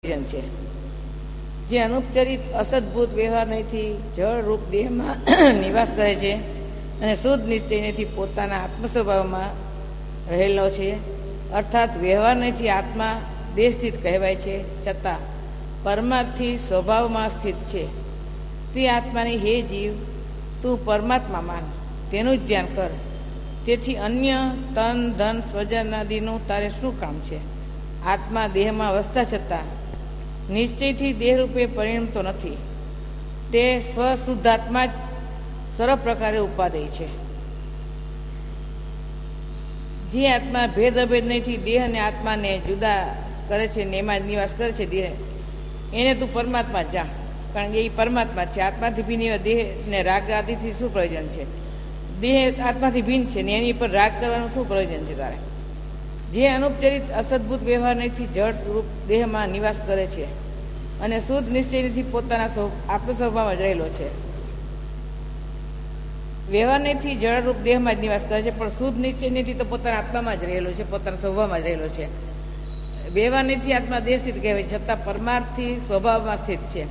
છે. જે અનુપચરિત અસદભૂત વ્યવહાર નહીંથી જળ રૂપ દેહમાં નિવાસ કરે છે અને શુદ્ધ નિશ્ચયથી પોતાના આત્મ સ્વભાવમાં રહેલો છે, અર્થાત વ્યવહાર નહીંથી આત્મા દેહ સ્થિત કહેવાય છે, છતાં પરમાર્થથી સ્વભાવમાં સ્થિત છે. તે આત્માની હે જીવ, તું પરમાત્મા માન, તેનું જ ધ્યાન કર. તેથી અન્ય તન ધન સ્વજનાદિનું તારે શું કામ છે? આત્મા દેહમાં વસતા છતાં નિશ્ચયથી દેહરૂપે પરિણમતો નથી. તે સ્વશુદ્ધાત્મા જ સર્વ પ્રકારે ઉપાદેય છે. જે આત્મા ભેદ અભેદ નહીંથી દેહ અને આત્માને જુદા કરે છે ને એમાં નિવાસ કરે છે દેહ, એને તું પરમાત્મા જા, કારણ કે એ પરમાત્મા છે. આત્માથી ભિન્ન એવા દેહ ને રાગ આદિથી શું પ્રયોજન છે? દેહ આત્માથી ભિન્ન છે ને એની પર રાગ કરવાનું શું પ્રયોજન છે તારે? જે અનુપચરિત અસદભૂત વ્યવહાર નહીંથી જળ સ્વરૂપ દેહમાં નિવાસ કરે છે અને શુદ્ધ નિશ્ચયથી પોતાના આત્મ સ્વભાવમાં જ રહેલો છે. વ્યવહાર નહીંથી જળરૂપ દેહમાં જ નિવાસ કરે છે, પણ શુદ્ધ નિશ્ચયથી તો પોતાના આત્મામાં જ રહેલો છે, પોતાના સ્વભાવમાં જ રહેલો છે. વ્યવહાર નહીંથી આત્મા દેહ સ્થિત કહેવાય, છતાં પરમાર્થથી સ્વભાવમાં સ્થિત છે.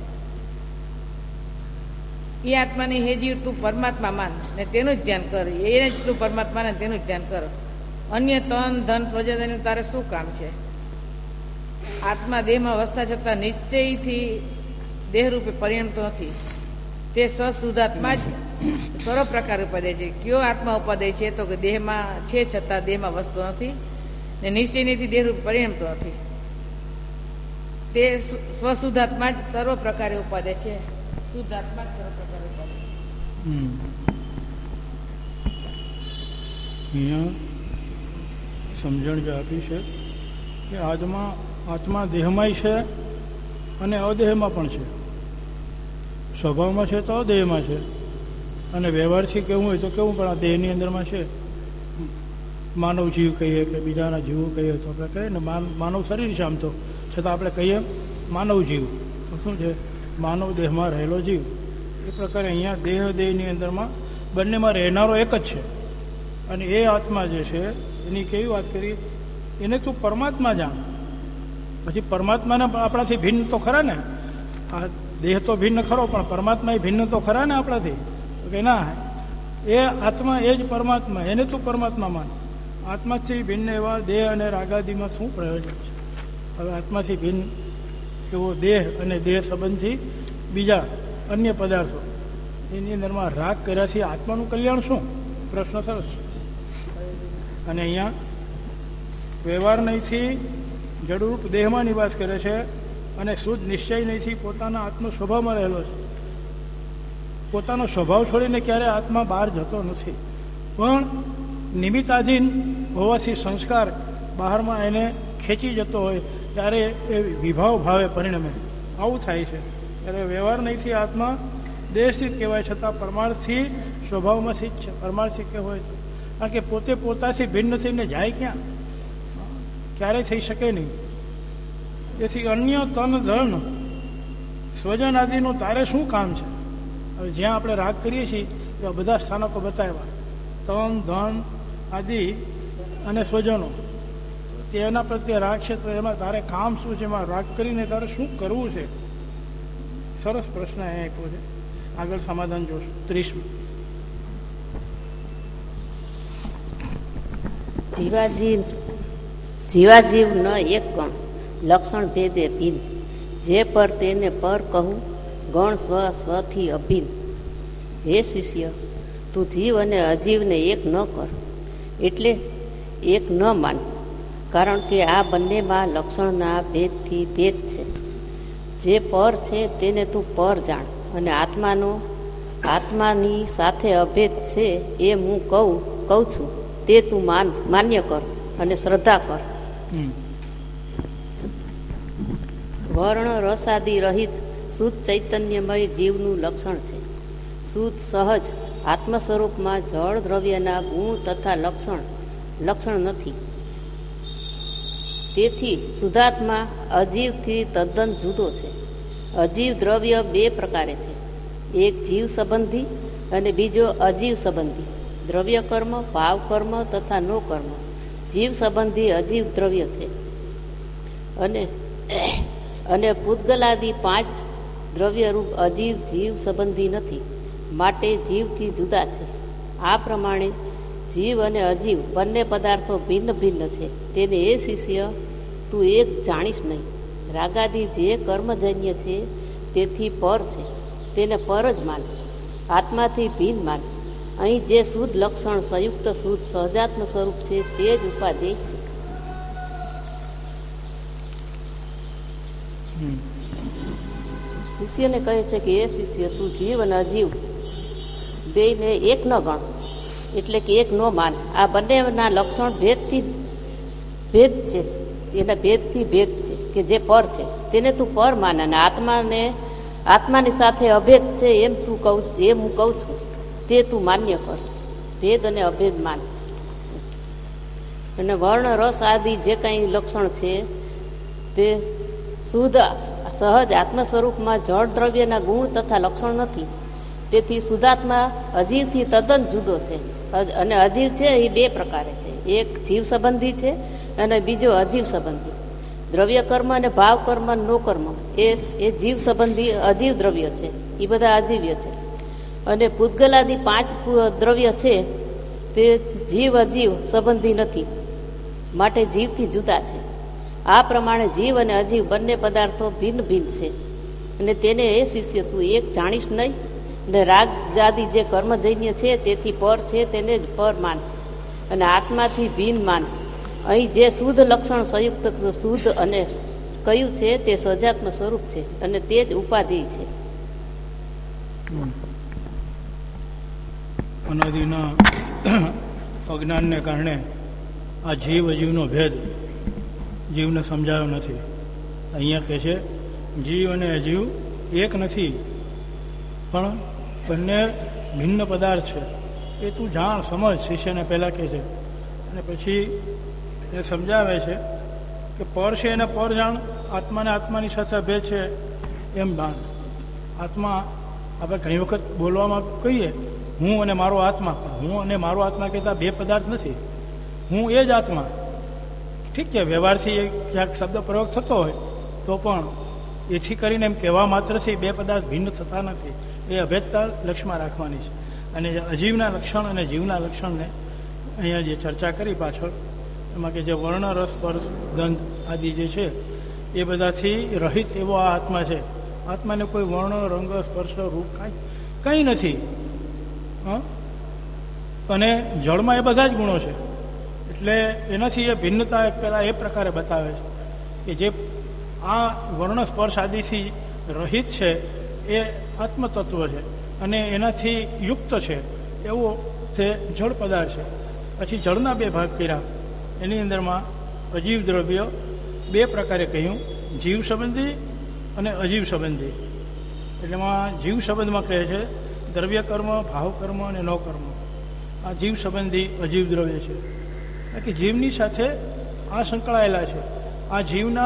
એ આત્માની હે જીવ, તું પરમાત્મા માન ને તેનું જ ધ્યાન કર. એને જ તું પરમાત્મા ને તેનું જ ધ્યાન કર. અન્ય તન ધન સ્વજનનું તારે શું કામ છે? આત્મા દેહમાં વસતા છતાં નિશ્ચયથી દેહરૂપે પરિણમતો નથી. તે સશુદ્ધાત્મા જ સર્વ પ્રકાર ઉપાદેય છે. કયો આત્મા ઉપાદેય છે? તો કે દેહમાં છે છતાં દેહમાં વસતો નથી ને નિશ્ચયથી દેહરૂપે પરિણમતો નથી. તે સ્વશુદ્ધાત્મા જ સર્વ પ્રકારે ઉપાદેય છે. શુદ્ધાત્મા જ સર્વ પ્રકારે ઉપાદેય છે. અહીંયા સમજણ જે આપી છે કે આત્મા દેહમાંય છે અને અદેહમાં પણ છે. સ્વભાવમાં છે તો અદેહમાં છે, અને વ્યવહારથી કેવું હોય તો કેવું પણ આ દેહની અંદરમાં છે. માનવ જીવ કહીએ કે બીજાના જીવો કહીએ તો આપણે કહીએ ને માનવ શરીર છે આમ તો, છતાં આપણે કહીએ માનવ જીવ તો શું છે? માનવ દેહમાં રહેલો જીવ. એ પ્રકારે અહીંયા દેહની અંદરમાં બંનેમાં રહેનારો એક જ છે. અને એ આત્મા જે છે એની કેવી વાત કરી? એને તું પરમાત્મા જાણ. પછી પરમાત્માને આપણાથી ભિન્ન તો ખરા ને? આ દેહ તો ભિન્ન ખરો, પણ પરમાત્મા એ ભિન્ન તો ખરા ને આપણાથી? તો કે ના, એ આત્મા એ જ પરમાત્મા, એને તું પરમાત્મા માન. આત્માથી ભિન્ન એવા દેહ અને રાગાદિમાં શું પ્રયોજન છે? હવે આત્માથી ભિન્ન એવો દેહ અને દેહ સંબંધથી બીજા અન્ય પદાર્થો, એની અંદરમાં રાગ કર્યાથી આત્માનું કલ્યાણ શું? પ્રશ્ન સરસ. અને અહીંયા વ્યવહાર નહીંથી જડરૂપ દેહમાં નિવાસ કરે છે અને શુદ્ધ નિશ્ચય નહીંથી પોતાના આત્મ સ્વભાવમાં રહેલો છે. પોતાનો સ્વભાવ છોડીને ક્યારે આત્મા બહાર જતો નથી, પણ નિમિત્તાધીન હોવાથી સંસ્કાર બહારમાં એને ખેંચી જતો હોય ત્યારે એ વિભાવ ભાવે પરિણમે. આવું થાય છે. ત્યારે વ્યવહાર નહીંથી આત્મા દેહ સ્થિત કહેવાય, છતાં પરમાર્થથી સ્વભાવમાં સ્થિત છે. પરમાર્થી કહેવાય તો કારણ કે પોતે પોતાથી ભિન્ન થઈને જાય ક્યાં? ક્યારેય થઈ શકે નહીં. તેથી અન્ય તન ધન સ્વજન આદિનું તારે શું કામ છે? હવે જ્યાં આપણે રાગ કરીએ છીએ એવા બધા સ્થાનકો બતાવ્યા, તન ધન આદિ અને સ્વજનો. તેના પ્રત્યે રાગ છે તો એમાં તારે કામ શું છે? એમાં રાગ કરીને તારે શું કરવું છે? સરસ પ્રશ્ન અહીંયા આપ્યો છે. આગળ સમાધાન જોશું. 30. જીવાજીવ ન એક ગણ, લક્ષણ ભેદે ભિન્ન. જે પર તેને પર કહું, ગણ સ્વથી અભિન્ન. હે શિષ્ય, તું જીવ અને અજીવને એક ન કર, એટલે એક ન માન. કારણ કે આ બંનેમાં લક્ષણના ભેદથી ભેદ છે. જે પર છે તેને તું પર જાણ, અને આત્માની સાથે અભેદ છે એ હું કહું છું તે તું માન્ય કર અને શ્રદ્ધા કર. વર્ણ રસાદિ રહિત શુદ્ધ ચૈતન્યમય જીવનું લક્ષણ છે. શુદ્ધ સહજ આત્મ સ્વરૂપમાં જળ દ્રવ્યના ગુણ તથા લક્ષણ નથી. તેથી શુદ્ધાત્મા અજીવથી તદ્દન જુદો છે. અજીવ દ્રવ્ય બે પ્રકારે છે, એક જીવ સંબંધી અને બીજો અજીવ સંબંધી. દ્રવ્ય કર્મ, ભાવ કર્મ તથા નો કર્મ જીવ સંબંધી અજીવ દ્રવ્ય છે, અને અને પૂતગલાદી 5 દ્રવ્યરૂપ અજીવ જીવ સંબંધી નથી, માટે જીવથી જુદા છે. આ પ્રમાણે જીવ અને અજીવ બંને પદાર્થો ભિન્ન ભિન્ન છે. તેને એ શિષ્ય તું એક જાણીશ નહીં. રાગાદી જે કર્મજન્ય છે તેથી પર છે, તેને પર જ માન. આત્માથી ભિન્ન માન. અહીં જે શુદ્ધ લક્ષણ સંયુક્ત શુદ્ધ સહજાત્મ સ્વરૂપ છે તે જ ઉપાદેય છે. શિષ્યને કહે છે કે એ શિષ્ય તું જીવ અને અજીવ બેયને એક ન ગણ, એટલે કે એક ન માન. આ બંનેના લક્ષણ ભેદથી ભેદ છે, એના ભેદથી ભેદ છે કે જે પર છે તેને તું પર માન, અને આત્માની સાથે અભેદ છે એમ હું કહું છું તે તું માન્ય કર. ભેદ અને અભેદ માન. અને વર્ણ રસ આદિ જે કંઈ લક્ષણ છે તે શુદ્ધ સહજ આત્મ સ્વરૂપમાં જળ દ્રવ્યના ગુણ તથા લક્ષણ નથી. તેથી શુદ્ધાત્મા અજીવથી તદ્દન જુદો છે. અને અજીવ છે એ 2 પ્રકારે છે. એક જીવ સંબંધી છે અને બીજો અજીવ સંબંધી. દ્રવ્ય કર્મ અને ભાવ કર્મ નો કર્મ એ જીવ સંબંધી અજીવ દ્રવ્ય છે, એ બધા અજીવ્ય છે. અને પૂતગલાદી 5 દ્રવ્ય છે તે જીવ અજીવ સંબંધી નથી, માટે જીવથી જુદા છે. આ પ્રમાણે જીવ અને અજીવ બંને પદાર્થો ભિન્ન ભિન્ન છે, અને તેને એ શિષ્ય તું એક જાણીશ નહીં. અને રાગ જાદી જે કર્મજન્ય છે તેથી પર છે તેને જ પર માન, અને આત્માથી ભિન્ન માન. અહીં જે શુદ્ધ લક્ષણ સંયુક્ત શુદ્ધ અને કયું છે તે સજાત્મ સ્વરૂપ છે, અને તે જ ઉપાધિ છે. અનાદિના અજ્ઞાનને કારણે આ જીવ અજીવનો ભેદ જીવને સમજાયો નથી. અહીંયા કહે છે જીવ અને અજીવ એક નથી, પણ બંને ભિન્ન પદાર્થ છે. એ તું જાણ સમજ, શિષ્યને પહેલાં કહે છે. અને પછી એ સમજાવે છે કે પર છે એને પર જાણ, આત્માને આત્માની સાથે ભેદ છે એમ જાણ. આત્મા આપણે ઘણી વખત બોલવામાં કહીએ હું અને મારો આત્મા, હું અને મારો આત્મા કહેતા 2 પદાર્થ નથી. હું એ જ આત્મા. ઠીક છે, વ્યવહારથી ક્યાંક શબ્દ પ્રયોગ થતો હોય તો પણ એથી કરીને એમ કહેવા માત્રથી 2 પદાર્થ ભિન્ન થતા નથી. એ અભેદતા લક્ષમાં રાખવાની છે. અને અજીવના લક્ષણ અને જીવના લક્ષણને અહીંયા જે ચર્ચા કરી પાછળ, એમાં કે જે વર્ણ રસ સ્પર્શ ગંધ આદિ જે છે એ બધાથી રહિત એવો આ આત્મા છે. આત્માને કોઈ વર્ણ રંગ સ્પર્શ રૂપ કંઈ નથી. અને જળમાં એ બધા જ ગુણો છે. એટલે એનાથી એ ભિન્નતા પહેલાં એ પ્રકારે બતાવે છે કે જે આ વર્ણ સ્પર્શ આદિથી રહિત છે એ આત્મતત્વ છે, અને એનાથી યુક્ત છે એવો તે જળ પદાર્થ છે. પછી જળના 2 ભાગ કર્યા. એની અંદરમાં અજીવ દ્રવ્ય 2 પ્રકારે કહ્યું, જીવ સંબંધી અને અજીવ સંબંધી. એટલે એમાં જીવ સંબંધમાં કહે છે દ્રવ્ય કર્મ, ભાવ કર્મ અને નો કર્મ. આ જીવ સંબંધી અજીવ દ્રવ્ય છે, કે જીવની સાથે આ સંકળાયેલા છે. આ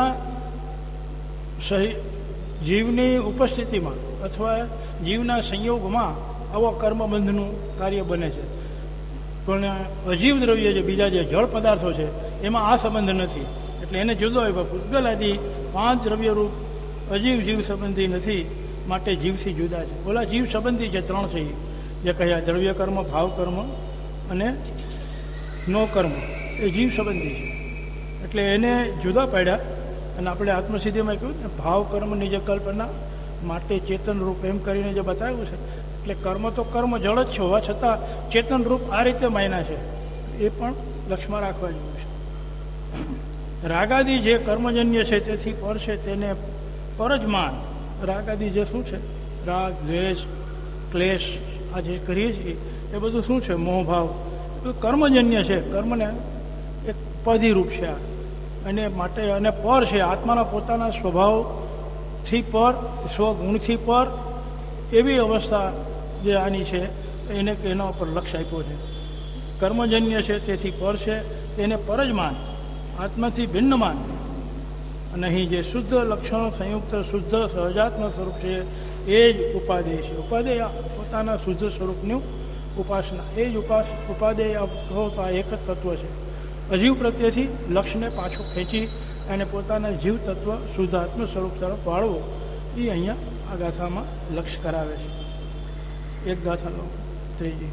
જીવની ઉપસ્થિતિમાં અથવા જીવના સંયોગમાં આવો કર્મબંધનું કાર્ય બને છે. પણ અજીવ દ્રવ્ય જે બીજા જે જળ પદાર્થો છે એમાં આ સંબંધ નથી. એટલે એને જુદો હોય. પૂતગલ આદિ 5 દ્રવ્યરૂપ અજીવ જીવ સંબંધી નથી, માટે જીવથી જુદા છે. ઓલા જીવ સંબંધી જે 3 છે જે કહ્યા, દ્રવ્ય કર્મ, ભાવ કર્મ અને નો કર્મ, એ જીવ સંબંધી છે. એટલે એને જુદા પાડ્યા. અને આપણે આત્મસિદ્ધિમાં કહ્યું ને ભાવ કર્મની જે કલ્પના માટે ચેતન રૂપ એમ કરીને જે બતાવ્યું છે. એટલે કર્મ તો કર્મ જળ જ છે, હોવા છતાં ચેતન રૂપ આ રીતે માયના છે, એ પણ લક્ષમાં રાખવા જેવું છે. રાગાદી જે કર્મજન્ય છે તેથી પર છે તેને પર જ માન. રાગાદી જે શું છે, રાગ, દ્વેષ, ક્લેશ આ જે કરીએ છીએ એ બધું શું છે, મોહભાવ, કર્મજન્ય છે. કર્મને એક ઉપાધિ રૂપ છે આ, અને માટે અને પર છે આત્માના પોતાના સ્વભાવથી પર, સ્વગુણથી પર એવી અવસ્થા જે આની છે એને એના ઉપર લક્ષ્ય આપ્યો છે. કર્મજન્ય છે તેથી પર છે તેને પર જ માન, આત્માથી ભિન્ન માન. અને અહીં જે શુદ્ધ લક્ષણો સંયુક્ત શુદ્ધ સહજાત્મ સ્વરૂપ છે એ જ ઉપાદેય છે. ઉપાદેય પોતાના શુદ્ધ સ્વરૂપનું ઉપાસના, એ જ ઉપાદેય કહો તો આ એક જ તત્વ છે. અજીવ પ્રત્યેથી લક્ષ્યને પાછું ખેંચી અને પોતાના જીવ તત્વ શુદ્ધાત્મ સ્વરૂપ તરફ વાળવો, એ અહીંયા આ ગાથામાં લક્ષ્ય કરાવે છે. એક ગાથાનો ત્રીજી.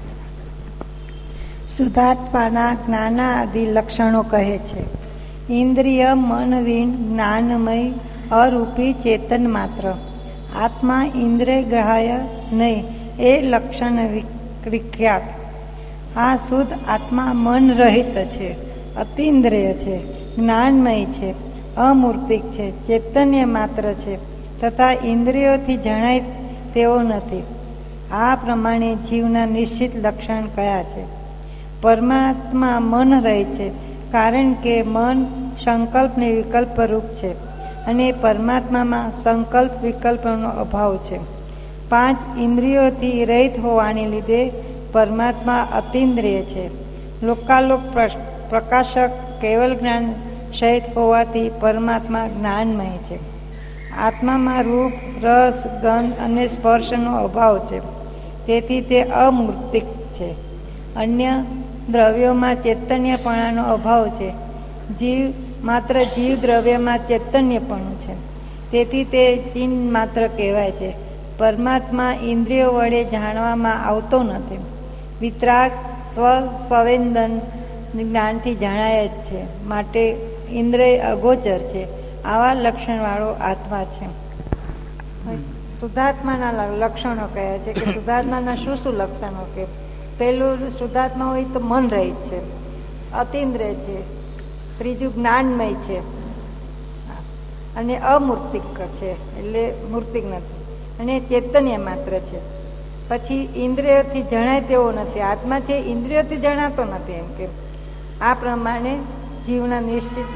શુદ્ધાત્માના જ્ઞાનાદિ લક્ષણો કહે છે. ઇન્દ્રિય મન વીણ જ્ઞાનમય અરૂપી ચેતન માત્ર, આત્મા ઇન્દ્રિય ગ્રાહ્ય નહીં એ લક્ષણ વિખ્યાત. આ શુદ્ધ આત્મા મન રહિત છે, અતિન્દ્રિય છે, જ્ઞાનમય છે, અમૂર્તિક છે, ચૈતન્ય માત્ર છે તથા ઇન્દ્રિયોથી જણાય તેવો નથી. આ પ્રમાણે જીવના નિશ્ચિત લક્ષણ કયા છે? પરમાત્મા મન રહે છે, કારણ કે મન સંકલ્પ ને વિકલ્પ રૂપ છે અને પરમાત્મામાં સંકલ્પ વિકલ્પનો અભાવ છે. 5 ઇન્દ્રિયોથી રહિત હોવાને લીધે પરમાત્મા અતિન્દ્રિય છે. લોકાલોક પ્રકાશક કેવલ જ્ઞાન સહિત હોવાથી પરમાત્મા જ્ઞાનમય છે. આત્મામાં રૂપ, રસ, ગંધ અને સ્પર્શનો અભાવ છે, તેથી તે અમૂર્તિક છે. અન્ય દ્રવ્યોમાં ચૈતન્યપણાનો અભાવ છે. માત્ર જીવ દ્રવ્યમાં ચૈતન્યપણું છે, તેથી તે ચિહ્ન માત્ર કહેવાય છે. પરમાત્મા ઇન્દ્રિયો વડે જાણવામાં આવતો નથી. વિતરાગ સ્વવેદન જ્ઞાનથી જણાય જ છે, માટે ઇન્દ્રિય અગોચર છે. આવા લક્ષણવાળો આત્મા છે. શુદ્ધાત્માના લક્ષણો કયા છે કે શુદ્ધાત્માના શું શું લક્ષણો? કે પહેલું, શુદ્ધાત્મા હોય તો મન રહિત છે, અતિન્દ્રિય છે. ત્રીજું, જ્ઞાનમય છે અને અમૂર્તિક છે, એટલે મૂર્તિક નથી, અને ચૈતન્ય માત્ર છે. પછી ઇન્દ્રિયોથી જણાય તેવો નથી. આત્મા છે ઇન્દ્રિયોથી જણાતો નથી. એમ કે આ પ્રમાણે જીવના નિશ્ચિત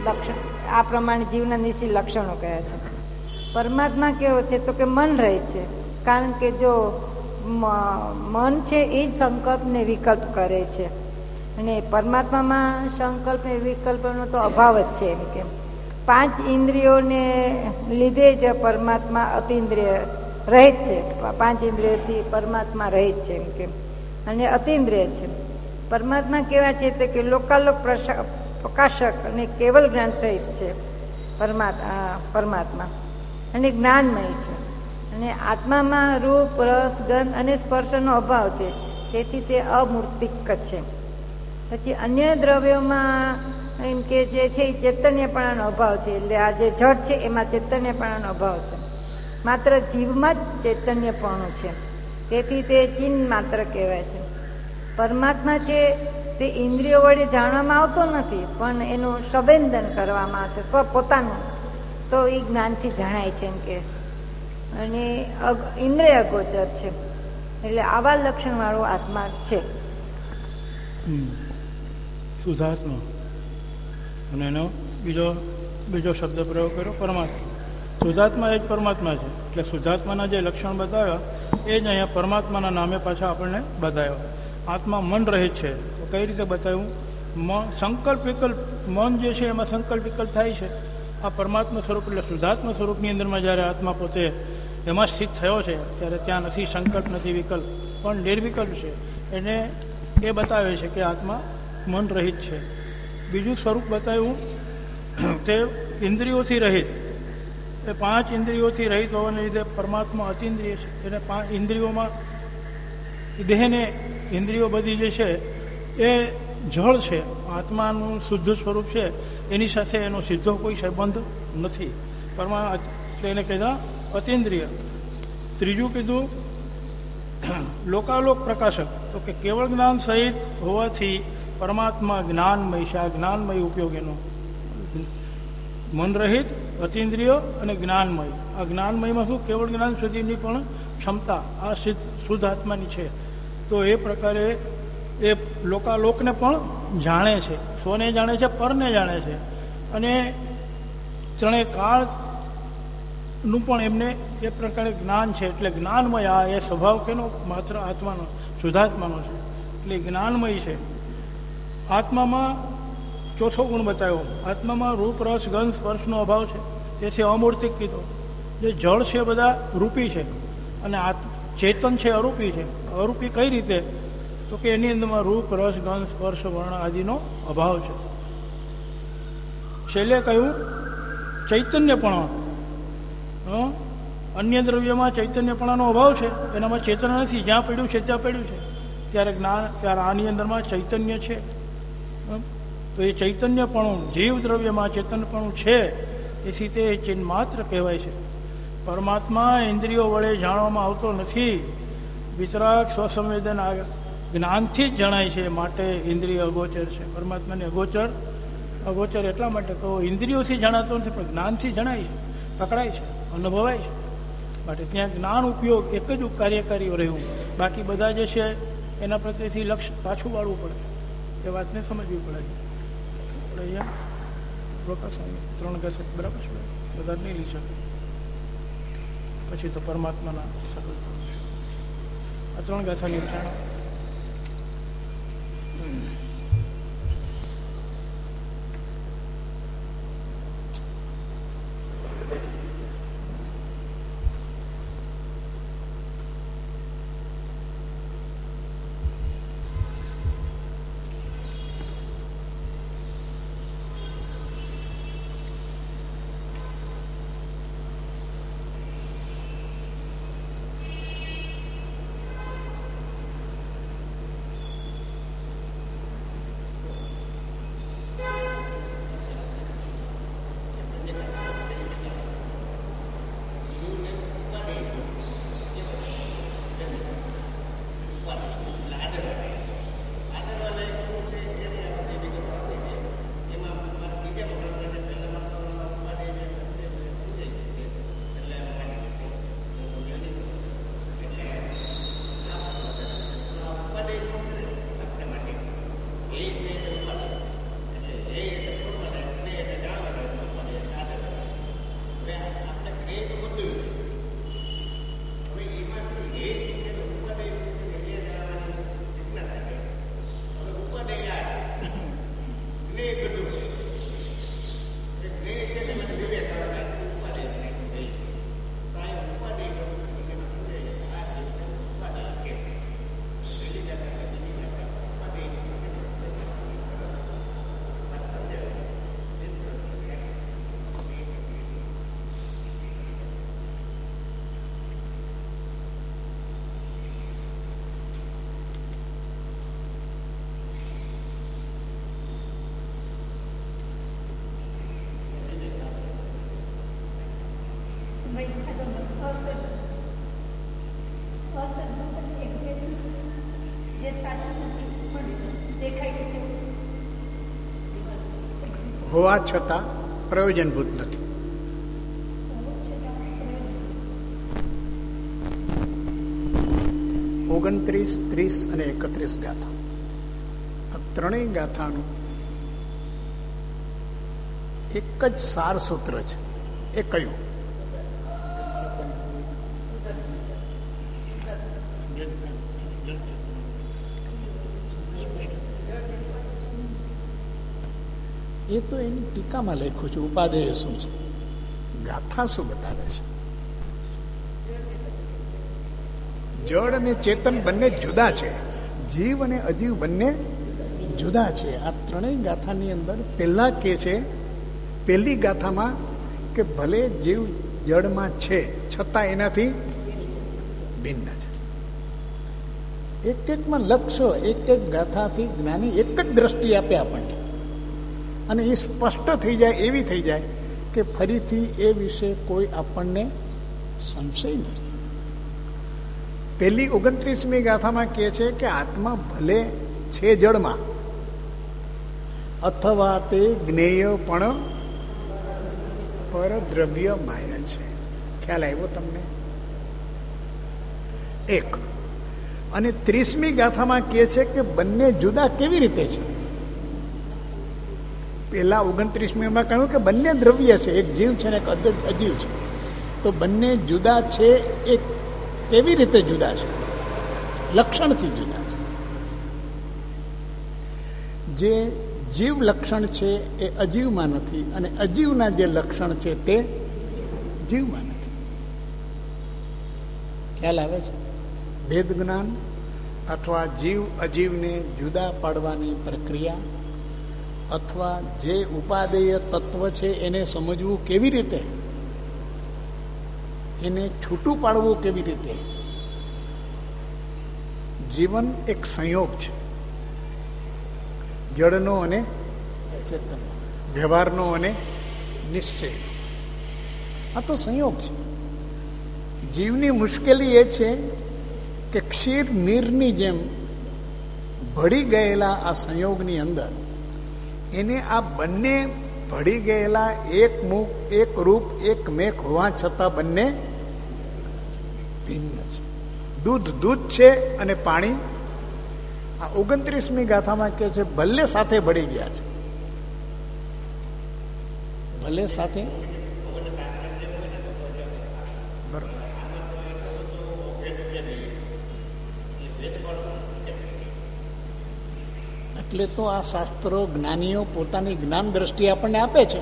લક્ષણો કયા છે. પરમાત્મા કેવો છે? તો કે મન રહે છે, કારણ કે જો મન છે એ જ સંકલ્પ ને વિકલ્પ કરે છે, અને પરમાત્મામાં સંકલ્પ ને વિકલ્પનો તો અભાવ જ છે. એમ કે 5 ઇન્દ્રિયોને લીધે જ પરમાત્મા અતિન્દ્રિય રહિત છે. 5 ઇન્દ્રિયોથી પરમાત્મા રહિત છે એમ કે, અને અતિન્દ્રિય છે. પરમાત્મા કેવા છે? તો કે લોકાલોક પ્રકાશક અને કેવલ જ્ઞાન સહિત છે પરમાત્મા, અને જ્ઞાનમય છે. અને આત્મામાં રૂપ, રસ, ગંધ અને સ્પર્શનો અભાવ છે, તેથી તે અમૂર્તિક છે. પછી અન્ય દ્રવ્યોમાં એમ કે જે છે એ ચૈતન્યપણાનો અભાવ છે, એટલે આ જે જળ છે એમાં ચૈતન્યપણાનો અભાવ છે. માત્ર જીવમાં જ ચૈતન્યપણું છે, તેથી તે ચિહ્ન માત્ર કહેવાય છે. પરમાત્મા છે તે ઇન્દ્રિયો વડે જાણવામાં આવતો નથી, પણ એનું સંવેદન કરવામાં આવે છે પોતાનું, તો એ જ્ઞાનથી જણાય છે એમ કે, અને ઇન્દ્રિય અગોચર છે. એટલે આવા લક્ષણવાળો આત્મા છે શુદ્ધાત્મા. અને એનો બીજો શબ્દ પ્રયોગ કર્યો, પરમાત્મા. શુદ્ધાત્મા એ જ પરમાત્મા છે. એટલે શુદ્ધાત્માના જે લક્ષણ બતાવ્યા એ જ અહીંયા પરમાત્માના નામે પાછા આપણને બતાવ્યો. આત્મા મન રહિત છે, તો કઈ રીતે બતાવ્યું? સંકલ્પ વિકલ્પ, મન જે છે એમાં સંકલ્પ વિકલ્પ થાય છે. આ પરમાત્મા સ્વરૂપ એટલે શુદ્ધાત્મા સ્વરૂપની અંદરમાં જ્યારે આત્મા પોતે એમાં સ્થિત થયો છે, ત્યારે ત્યાં નથી સંકલ્પ, નથી વિકલ્પ, પણ નિર્વિકલ્પ છે. એને એ બતાવે છે કે આત્મા મન રહિત છે. બીજું સ્વરૂપ બતાવ્યું તે ઇન્દ્રિયોથી રહિત. એ 5 ઇન્દ્રિયોથી રહિત હોવાને લીધે પરમાત્મા અતિન્દ્રિય છે. એને 5 ઇન્દ્રિયોમાં દેહને ઇન્દ્રિયો બધી જે છે એ જળ છે. આત્માનું શુદ્ધ સ્વરૂપ છે, એની સાથે એનો સીધો કોઈ સંબંધ નથી. એટલે એને કહેતા અતિન્દ્રિય. ત્રીજું કીધું લોકાલોક પ્રકાશક, તો કે કેવળ જ્ઞાન સહિત હોવાથી પરમાત્મા જ્ઞાનમય છે. આ જ્ઞાનમય ઉપયોગ એનો મન રહિત, અતિન્દ્રિય અને જ્ઞાનમય. આ જ્ઞાનમયમાં શું? કેવળ જ્ઞાન સુધીની પણ ક્ષમતા આ શુદ્ધ આત્માની છે. તો એ પ્રકારે એ લોકાલોકને પણ જાણે છે, સ્વને જાણે છે, પરને જાણે છે, અને ત્રણેય કાળનું પણ એમને એ પ્રકારે જ્ઞાન છે. એટલે જ્ઞાનમય. આ એ સ્વભાવ કેનો? માત્ર આત્માનો, શુદ્ધાત્માનો છે. એટલે જ્ઞાનમય છે. આત્મામાં ચોથો ગુણ બતાવ્યો. આત્મામાં રૂપ, રસ, ગંધ, સ્પર્શનો અભાવ છે, તેથી અમૂર્તિક કીધો. જે જળ છે બધા રૂપી છે, અને ચેતન છે અરૂપી છે. અરૂપી કઈ રીતે? તો કે એની અંદરમાં રૂપ, રસ, ગંધ, સ્પર્શ, વર્ણ આદિનો અભાવ છે. છેલ્લે કહ્યું ચૈતન્યપણા. અન્ય દ્રવ્યમાં ચૈતન્યપણાનો અભાવ છે, એનામાં ચેતના નથી, જ્યાં પડ્યું છે ત્યાં પડ્યું છે. ત્યારે જ્ઞાન, ત્યારે આની અંદરમાં ચૈતન્ય છે. તો એ ચૈતન્યપણું જીવ દ્રવ્યમાં ચેતનપણું છે, તેથી તે ચિન્હ માત્ર કહેવાય છે. પરમાત્મા ઇન્દ્રિયો વડે જાણવામાં આવતો નથી, વિતરાગ સ્વસંવેદન જ્ઞાનથી જ જણાય છે, માટે ઇન્દ્રિય અગોચર છે. પરમાત્માને અગોચર એટલા માટે કહો, ઇન્દ્રિયોથી જણાતો નથી પણ જ્ઞાનથી જણાય છે, પકડાય છે, અનુભવાય છે. માટે ત્યાં જ્ઞાન ઉપયોગ એક જ કાર્યકારી રહ્યું. બાકી બધા જે છે એના પ્રત્યેથી લક્ષ્ય પાછું વાળવું પડે, એ વાતને સમજવી પડે. આપણે અહીંયા રોકાશું, 3 ગાસા બરાબર છે, બધા નહીં લઈ શકે. પછી તો પરમાત્માના સકલ આ 3 ગાસાની વિચારણા. હોવા છતાં પ્રયોજનભૂત નથી. 29, 30 અને 31 ગાથા, આ ત્રણેય ગાથાનું એક જ સાર સૂત્ર છે. એ કયું? એ તો એની ટીકામાં લખ્યું છે, ઉપાદેય શું છે, ગાથા શું બતાવે છે. જળ અને ચેતન બંને જુદા છે, જીવ અને અજીવ બંને જુદા છે. આ ત્રણેય ગાથાની અંદર પહેલા કે છે, પહેલી ગાથામાં કે ભલે જીવ જળમાં છે છતાં એનાથી ભિન્ન છે. એક એકમાં લક્ષ્ય, એક એક ગાથાથી જ્ઞાની એક જ દ્રષ્ટિ આપે આપણને, અને એ સ્પષ્ટ થઈ જાય, એવી થઈ જાય કે ફરીથી એ વિશે કોઈ આપણને સંશય નથી. પહેલી 29મી ગાથામાં કહે છે કે આત્મા ભલે છે જળમાં, અથવા તે જ્ઞેય પણ પરદ્રવ્ય માયા છે. ખ્યાલ આવ્યો તમને? એક. અને 30મી ગાથામાં કહે છે કે બંને જુદા કેવી રીતે છે. પહેલા 29મીમાં કહ્યું કે બંને દ્રવ્ય છે, એક જીવ છે ને એક અજીવ છે. તો બંને જુદા છે, એક કેવી રીતે જુદા છે? લક્ષણથી જુદા છે. જે જીવ લક્ષણ છે એ અજીવમાં નથી, અને અજીવના જે લક્ષણ છે તે જીવમાં નથી. ખ્યાલ આવે છે? ભેદ જ્ઞાન અથવા જીવ અજીવને જુદા પાડવાની પ્રક્રિયા અથવા જે ઉપાદેય તત્વ છે એને સમજવું કેવી રીતે, એને છૂટું પાડવું કેવી રીતે. જીવન એક સંયોગ છે, જડનો અને ચેતનનો, વ્યવહારનો અને નિશ્ચય. આ તો સંયોગ છે. જીવની મુશ્કેલી એ છે કે ક્ષીર નીરની જેમ ભળી ગયેલા આ સંયોગની અંદર એને આ બંને ભળી ગયેલા એક મુખ, એક રૂપ, એક મેઘ હોવા છતાં બંને ભિન્ન છે. દૂધ દૂધ છે અને પાણી, આ 29મી ગાથામાં કહે છે, ભલે સાથે ભળી ગયા છે, ભલે સાથે. એટલે તો આ શાસ્ત્રો, જ્ઞાનીઓ પોતાની જ્ઞાન દ્રષ્ટિ આપણને આપે છે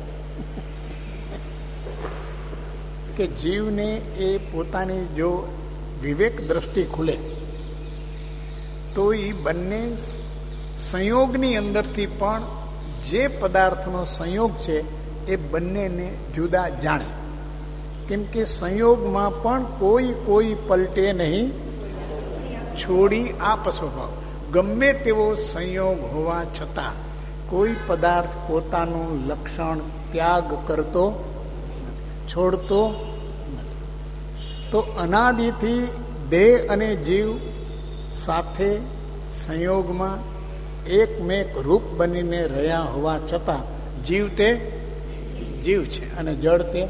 કે જીવને એ પોતાની જો વિવેક દ્રષ્ટિ ખુલે તો એ બંને સંયોગની અંદરથી પણ જે પદાર્થનો સંયોગ છે એ બંનેને જુદા જાણે. કેમ કે સંયોગમાં પણ કોઈ પલટે નહીં, છોડી આપ સ્વભાવ. ગમે તેવો સંયોગ હોવા છતાં કોઈ પદાર્થ પોતાનું લક્ષણ ત્યાગ કરતો નથી, છોડતો નથી. તો અનાદિથી દેહ અને જીવ સાથે સંયોગમાં એકમેક રૂપ બનીને રહ્યા હોવા છતાં જીવ તે જીવ છે અને જડ તે.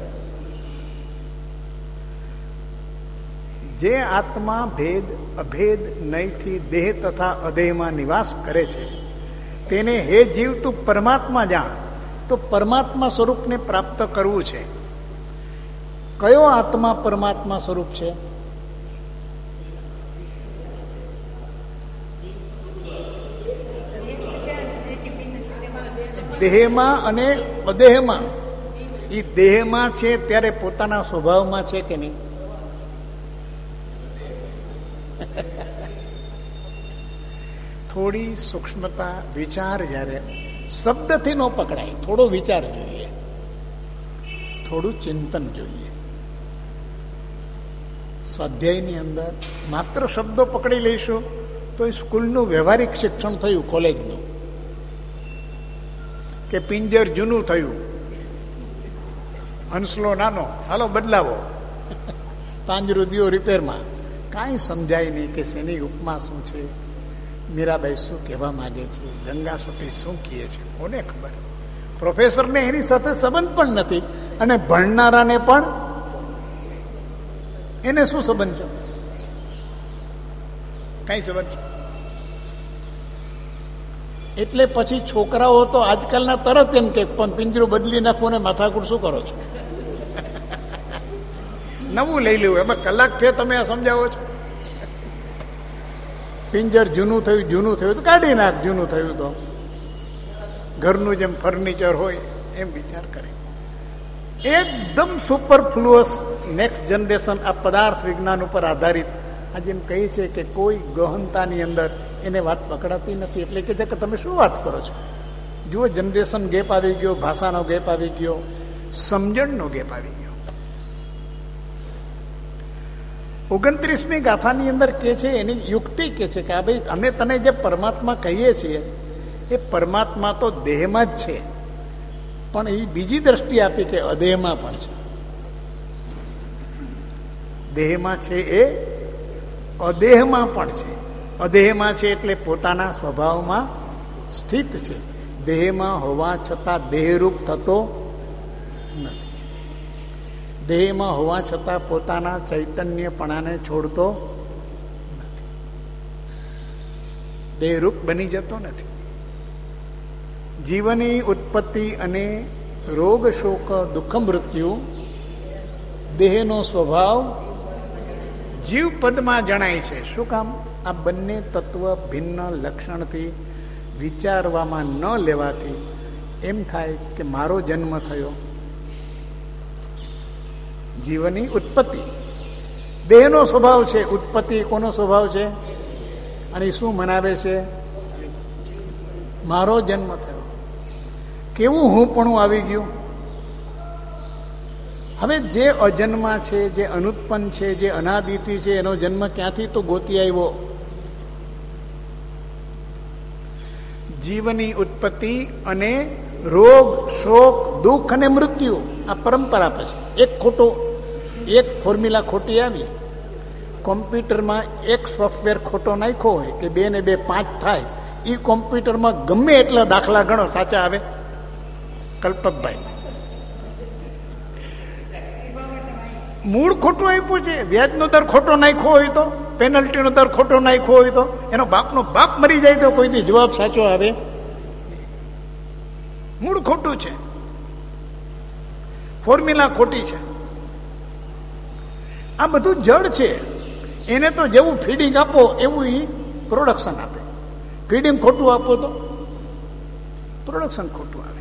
જે આત્મા ભેદ અભેદ નયથી દેહ તથા અદેહમાં નિવાસ કરે છે તેને હે જીવ તું પરમાત્મા જાણ. તો પરમાત્મા સ્વરૂપને પ્રાપ્ત કરવું છે. કયો આત્મા પરમાત્મા સ્વરૂપ છે? દેહમાં અને અદેહમાં. એ દેહમાં છે ત્યારે પોતાના સ્વભાવમાં છે કે નહીં? થોડી સૂક્ષ્મતા, વિચાર, જ્યારે શબ્દથી ન પકડાય, થોડો વિચાર જોઈએ, થોડું ચિંતન જોઈએ. સ્વાધ્યાયની અંદર માત્ર શબ્દો પકડી લઈશું તો એ સ્કૂલનું વ્યવહારિક શિક્ષણ થયું, કોલેજનું. કે પિંજર જૂનું થયું, હંસલો નાનો, હાલો બદલાવો, પાંજરું દિયો રિપેરમાં. કાંઈ સમજાય નહીં કે શેની ઉપમા શું છે, મીરાબાઈ શું કહેવા માંગે છે, ગંગા સતી શું કહે છે, કોને ખબર. પ્રોફેસરને એની સાથે સંબંધ પણ નથી અને ભણનારાને પણ એને શું સંબંધ છે? કઈ સંબંધ છે? એટલે પછી છોકરાઓ તો આજકાલના તરત એમ કે પણ પિંજરું બદલી નાખો ને માથાકૂટ શું કરો છો? નવું લઈ લેવું, એમાં કલાક છે તમે આ સમજાવો છો. પિંજર જૂનું થયું તો કાઢી નાખ, જૂનું થયું તો. ઘરનું જેમ ફર્નિચર હોય એમ વિચાર કરે. એકદમ સુપરફ્લુઅસ નેક્સ્ટ જનરેશન આ પદાર્થ વિજ્ઞાન ઉપર આધારિત આજે એમ કહે છે કે કોઈ ગહનતાની અંદર એને વાત પકડાતી નથી. એટલે કે તમે શું વાત કરો છો? જુઓ, જનરેશન ગેપ આવી ગયો, ભાષાનો ગેપ આવી ગયો, સમજણનો ગેપ આવી ગયો. 29મી ગાથાની અંદર કે છે, એની યુક્તિ કે છે કે આ ભાઈ અમે તને જે પરમાત્મા કહીએ છીએ એ પરમાત્મા તો દેહમાં જ છે, પણ એ બીજી દ્રષ્ટિ આપી કે અદેહમાં પણ છે. દેહમાં છે એ અદેહમાં પણ છે. અદેહમાં છે એટલે પોતાના સ્વભાવમાં સ્થિત છે. દેહમાં હોવા છતાં દેહરૂપ થતો નથી. દેહમાં હોવા છતાં પોતાના ચૈતન્યપણાને છોડતો નથી. દેહરૂપ બની જતો નથી. જીવની ઉત્પત્તિ અને રોગ શોક દુઃખ મૃત્યુ દેહનો સ્વભાવ જીવ પદમાં જણાય છે. શું કામ? આ બંને તત્વ ભિન્ન લક્ષણથી વિચારવામાં ન લેવાથી એમ થાય કે મારો જન્મ થયો. જીવની ઉત્પત્તિ દેહનો સ્વભાવ છે, ઉત્પત્તિ કોનો સ્વભાવ છે? અને શું મનાવે છે? મારો જન્મ થયો. કેવું હું પણ આવી ગયું. હવે જે અજન્મા છે, જે અનુત્પન્ન છે, જે અનાદિતિ છે, એનો જન્મ ક્યાંથી તો ગોતી આવ્યો? જીવની ઉત્પત્તિ અને રોગ, શોક, દુઃખ અને મૃત્યુ આ પરંપરા પછી એક ફોર્મ્યુલા ખોટી આવી. કોમ્પ્યુટરમાં એક સોફ્ટવેર ખોટો નાખ્યો હોય કે 2 ને 2 5 થાય, એ કોમ્પ્યુટરમાં ગમે એટલા દાખલા ગણો સાચા આવે. કલ્પકભાઈ મૂળ ખોટું આપ્યું છે. વ્યાજનો દર ખોટો નાખ્યો હોય તો, પેનલ્ટીનો દર ખોટો નાખ્યો હોય તો, એનો બાપનો બાપ મરી જાય તો કોઈથી જવાબ સાચો આવે? મૂળ ખોટું છે, ફોર્મ્યુલા ખોટી છે. આ બધું જડ છે. એને તો જેવું ફીડિંગ આપો એવું એ પ્રોડક્શન આપે. ફીડિંગ ખોટું આપો તો પ્રોડક્શન ખોટું આવે.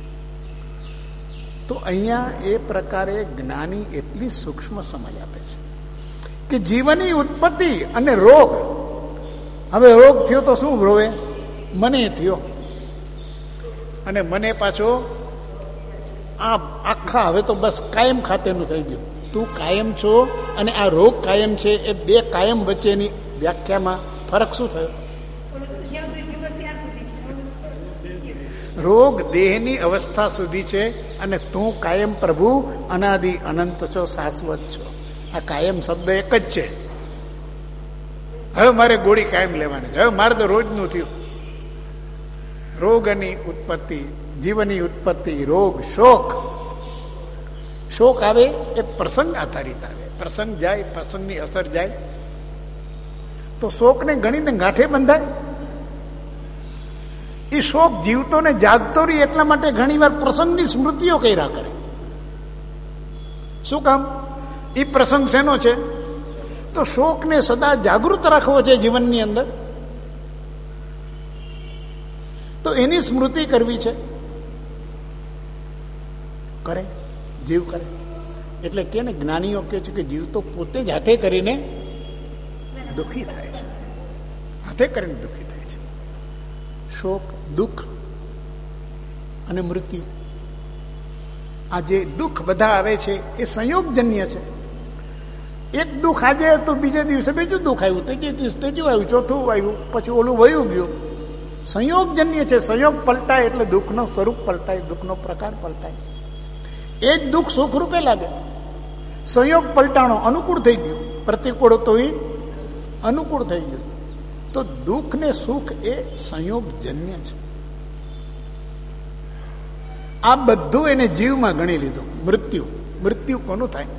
તો અહીંયા એ પ્રકારે જ્ઞાની એટલી સૂક્ષ્મ સમજ આપે છે કે જીવનની ઉત્પત્તિ અને રોગ. હવે રોગ થયો તો શું રોવે? મને થયો, અને મને પાછો આ આખા હવે તો બસ કાયમ ખાતેનું થઈ ગયું. તું કાયમ છો અને આ રોગ કાયમ છે. એ બે કાયમ વચ્ચેની વ્યાખ્યામાં ફરક શું થયો? રોગ દેહની અવસ્થા સુધી છે અને તું કાયમ પ્રભુ અનાદિ અનંત છો, શાશ્વત છો. આ કાયમ શબ્દ એક જ છે. હવે મારે ગોળી કાયમ લેવાની, હવે મારે તો રોજનું થયું. રોગની ઉત્પત્તિ, જીવની ઉત્પત્તિ, રોગ, શોક. શોક આવે એ પ્રસંગ આધારિત આવે. પ્રસંગ જાય, પ્રસંગની અસર જાય તો શોકને ગણીને ગાંઠે બંધાય. એ શોક જીવતો ને જાગતો રહી એટલા માટે ઘણી વાર પ્રસંગની સ્મૃતિઓ કર્યા કરે. શું કામ? એ પ્રસંગ શેનો છે? તો શોકને સદા જાગૃત રાખવો છે જીવનની અંદર, તો એની સ્મૃતિ કરવી છે. કરે, જીવ કરે. એટલે કે ને જ્ઞાનીઓ કહે છે કે જીવ તો પોતે જ હાથે કરીને દુઃખી થાય છે. હાથે કરીને દુઃખી થાય છે. શોક, દુઃખ અને મૃત્યુ, આ જે દુઃખ બધા આવે છે એ સંયોગજન્ય છે. એક દુઃખ આજે તો બીજે દિવસે બીજું દુઃખ આવ્યું, ત્રીજે દિવસે ત્રીજું આવ્યું, ચોથું આવ્યું, પછી ઓલું વયું ગયું. સંયોગજન્ય છે. સંયોગ પલટાય એટલે દુઃખનો સ્વરૂપ પલટાય, દુઃખનો પ્રકાર પલટાય. એ જ દુઃખ સુખ રૂપે લાગે. સંયોગ પલટાણો, અનુકૂળ થઈ ગયું. પ્રતિકૂળ તો એ અનુકૂળ થઈ ગયું. તો દુઃખ ને સુખ એ સંયોગજન્ય છે. આ બધું એને જીવમાં ગણી લીધું. મૃત્યુ કોનું થાય?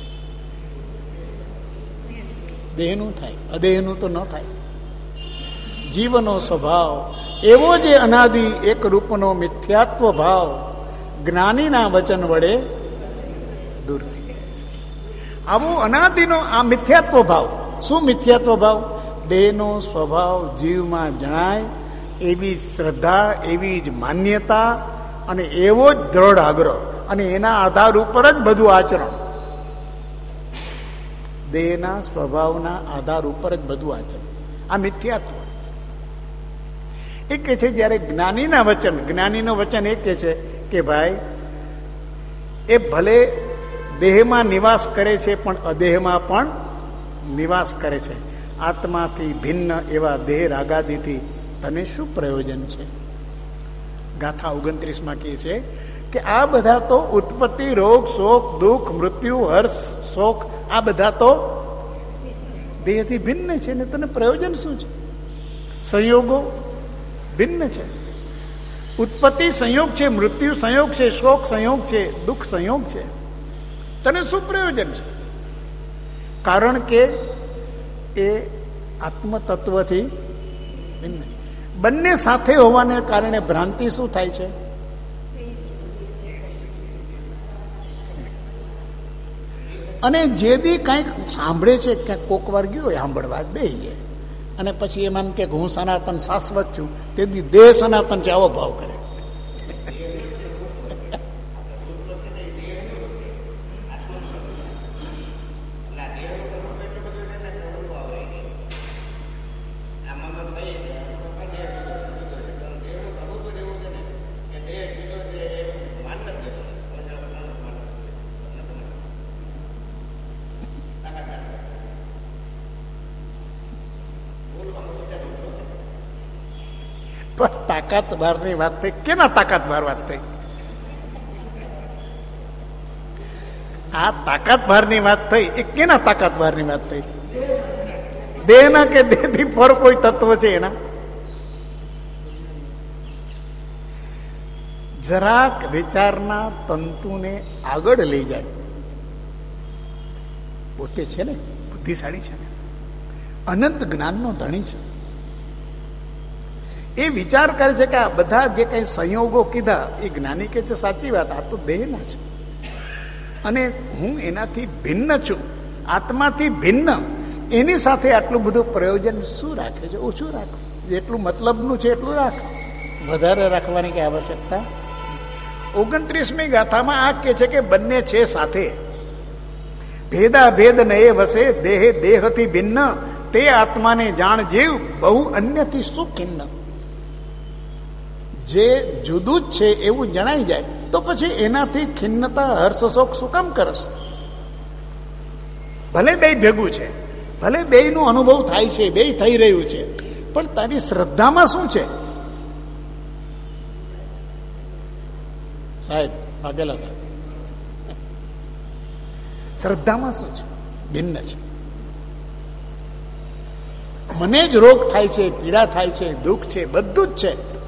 દેહનું થાય, અદેહનું તો ન થાય. જીવનો સ્વભાવ એવો જે અનાદિ એક રૂપનો મિથ્યાત્વ ભાવ જ્ઞાનીના વચન વડે દૂર થઈ જાય છે. આવો અનાદિનો આ મિથ્યાત્વ ભાવ. શું મિથ્યાત્વ ભાવ? દેહનો સ્વભાવ જીવમાં જણાય એવી શ્રદ્ધા, એવી જ માન્યતા અને એવો જ દ્રઢ આગ્રહ, અને એના આધાર ઉપર જ બધું આચરણ. દેહના સ્વભાવના આધાર ઉપર જ બધું આચરણ. આ મિથ્યાત્વ. એ કે છે જયારે જ્ઞાનીના વચન, જ્ઞાનીનું વચન એ કે છે કે ભાઈ એ ભલે દેહમાં નિવાસ કરે છે પણ અદેહમાં પણ નિવાસ કરે છે. આત્માથી ભિન્ન એવા દેહ રાગાદિથી તને શું પ્રયોજન છે? ગાથા 29 કહે છે કે આ બધા તો ઉત્પત્તિ, રોગ, શોક, દુઃખ, મૃત્યુ, હર્ષ, શોક, આ બધા તો દેહથી ભિન્ન છે ને તને પ્રયોજન શું છે? સંયોગો ભિન્ન છે. ઉત્પત્તિ સંયોગ છે, મૃત્યુ સંયોગ છે, શોક સંયોગ છે, દુઃખ સંયોગ છે. તને શું પ્રયોજન છે? કારણ કે એ આત્મતત્વથી ભિન્ન છે. બંને સાથે હોવાને કારણે ભ્રાંતિ શું થાય છે? અને જે દી કંઈક સાંભળે છે, ક્યાંક કોક વાર ગયો સાંભળવા બેહીએ અને પછી એમ કે હું સનાતન શાશ્વત છું, તેથી દેહ સનાતન છે આવો ભાવ કરે. પણ તાકાત બહારની વાત થઈ. કેના તાકાત બહાર વાત થઈ? આ તાકાત બહારની વાત થઈ એ કેના તાકાત બહારની વાત થઈ? દેહના કે દેહથી પર કોઈ તત્વ છે એના? જરાક વિચારના તંતુને આગળ લઈ જાય. પોતે છે ને બુદ્ધિશાળી છે ને, અનંત જ્ઞાનનો ધણી છે. એ વિચાર કરે છે કે આ બધા જે કઈ સંયોગો કીધા એ જ્ઞાની કે છે સાચી વાત, આ તો દેહના છે અને હું એનાથી ભિન્ન છું, આત્માથી ભિન્ન. એની સાથે આટલું બધું પ્રયોજન શું રાખે છે? ઓછું રાખ, જેટલું મતલબનું છે એટલું રાખ, વધારે રાખવાની કઈ આવશ્યકતા. 29મી ગાથામાં આ કે છે કે બંને છે સાથે. ભેદા ભેદ ન એ વસે, દેહે દેહથી ભિન્ન, તે આત્માને જાણ જીવ, બહુ અન્યથી શું ખિન્ન. જે જુદું જ છે એવું જણાઈ જાય તો પછી એનાથી ખિન્નતા હર્ષશોક શું કામ કરસ? ભલે બે ભેગું છે, ભલે બે નું અનુભવ થાય છે, બે થઈ રહ્યું છે, પણ તારી શ્રદ્ધામાં શું છે? સાહેબ વાઘેલા સાહેબ, શ્રદ્ધામાં શું છે? ભિન્ન છે. મને જ રોગ થાય છે, પીડા થાય છે, દુઃખ છે, બધું જ છે,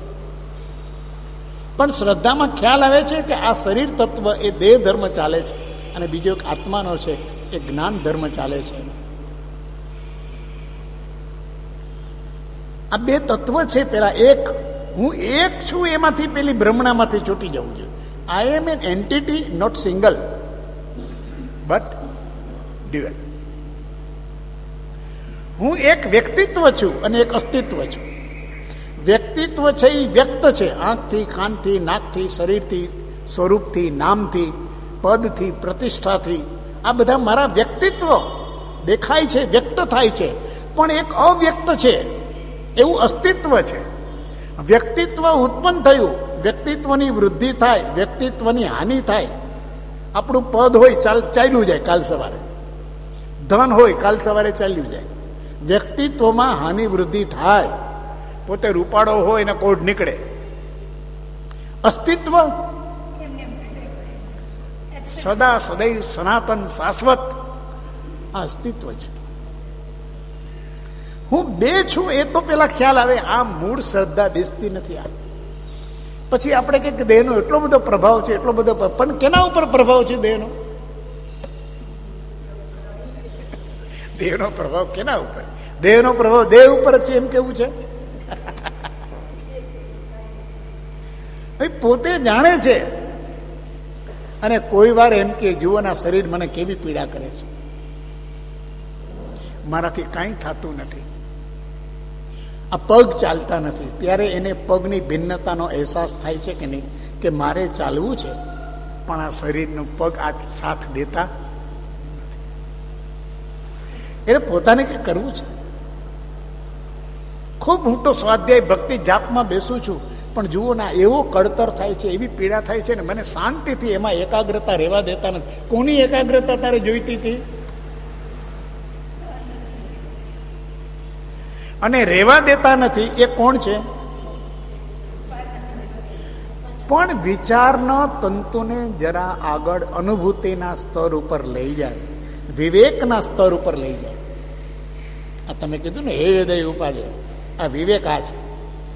પણ શ્રદ્ધામાં ખ્યાલ આવે છે કે આ શરીર તત્વ એ દેહ ધર્મ ચાલે છે અને બીજો એક આત્માનો છે એ જ્ઞાન ધર્મ ચાલે છે. આ બે તત્વ છે. પેલા એક, હું એક છું એમાંથી પેલી ભ્રમણામાંથી છૂટી જવું જોઈએ. I am an entity, not single but dual. હું એક વ્યક્તિત્વ છું અને એક અસ્તિત્વ છું. વ્યક્તિત્વ છે એ વ્યક્ત છે, આંખથી, કાનથી, નાકથી, શરીરથી, સ્વરૂપથી, નામથી, પદથી, પ્રતિષ્ઠાથી. આ બધા મારા વ્યક્તિત્વ દેખાય છે, વ્યક્ત થાય છે, પણ એક અવ્યક્ત છે એવું અસ્તિત્વ છે. વ્યક્તિત્વ ઉત્પન્ન થયું, વ્યક્તિત્વની વૃદ્ધિ થાય, વ્યક્તિત્વની હાનિ થાય. આપણું પદ હોય ચાલ્યું જાય કાલ સવારે, ધન હોય કાલ સવારે ચાલ્યું જાય. વ્યક્તિત્વમાં હાનિ વૃદ્ધિ થાય. પોતે રૂપાળો હોય ને કોઢ નીકળે. અસ્તિત્વ સદા સદૈવ સનાતન શાશ્વત, આ અસ્તિત્વ છે. હું બે છું એ તો પેલા ખ્યાલ આવે. આ મૂળ શ્રદ્ધા બેસતી નથી. આ પછી આપણે કે દેહનો એટલો બધો પ્રભાવ છે, એટલો બધો, પણ કેના ઉપર પ્રભાવ છે દેહનો? દેહનો પ્રભાવ કેના ઉપર? દેહનો પ્રભાવ દેહ ઉપર જ છે એમ કેવું છે? પોતે જાણે છે. અને કોઈ વાર એમ કે જુઓના શરીર મને કેવી પીડા કરે છે, મારાથી કાંઈ થતું નથી, આ પગ ચાલતા નથી. ત્યારે એને પગની ભિન્નતાનો અહેસાસ થાય છે કે નહીં, કે મારે ચાલવું છે પણ આ શરીરનું પગ આ સાથ દેતા એટલે પોતાને કંઈ કરવું છે. ખૂબ હું તો સ્વાધ્યાય ભક્તિ જાપમાં બેસું છું, પણ જુઓ ના એવો કળતર થાય છે, એવી પીડા થાય છે ને મને શાંતિથી એમાં એકાગ્રતા રહેવા દેતા નથી. કોની એકાગ્રતા તારે જોઈતી હતી? અને રહેવા દેતા નથી એ કોણ છે? પણ વિચારના તંતુને જરા આગળ અનુભૂતિના સ્તર ઉપર લઈ જાય, વિવેકના સ્તર ઉપર લઈ જાય. આ તમે કીધું ને હે હૃદય ઉપાડે, આ વિવેક આ છે.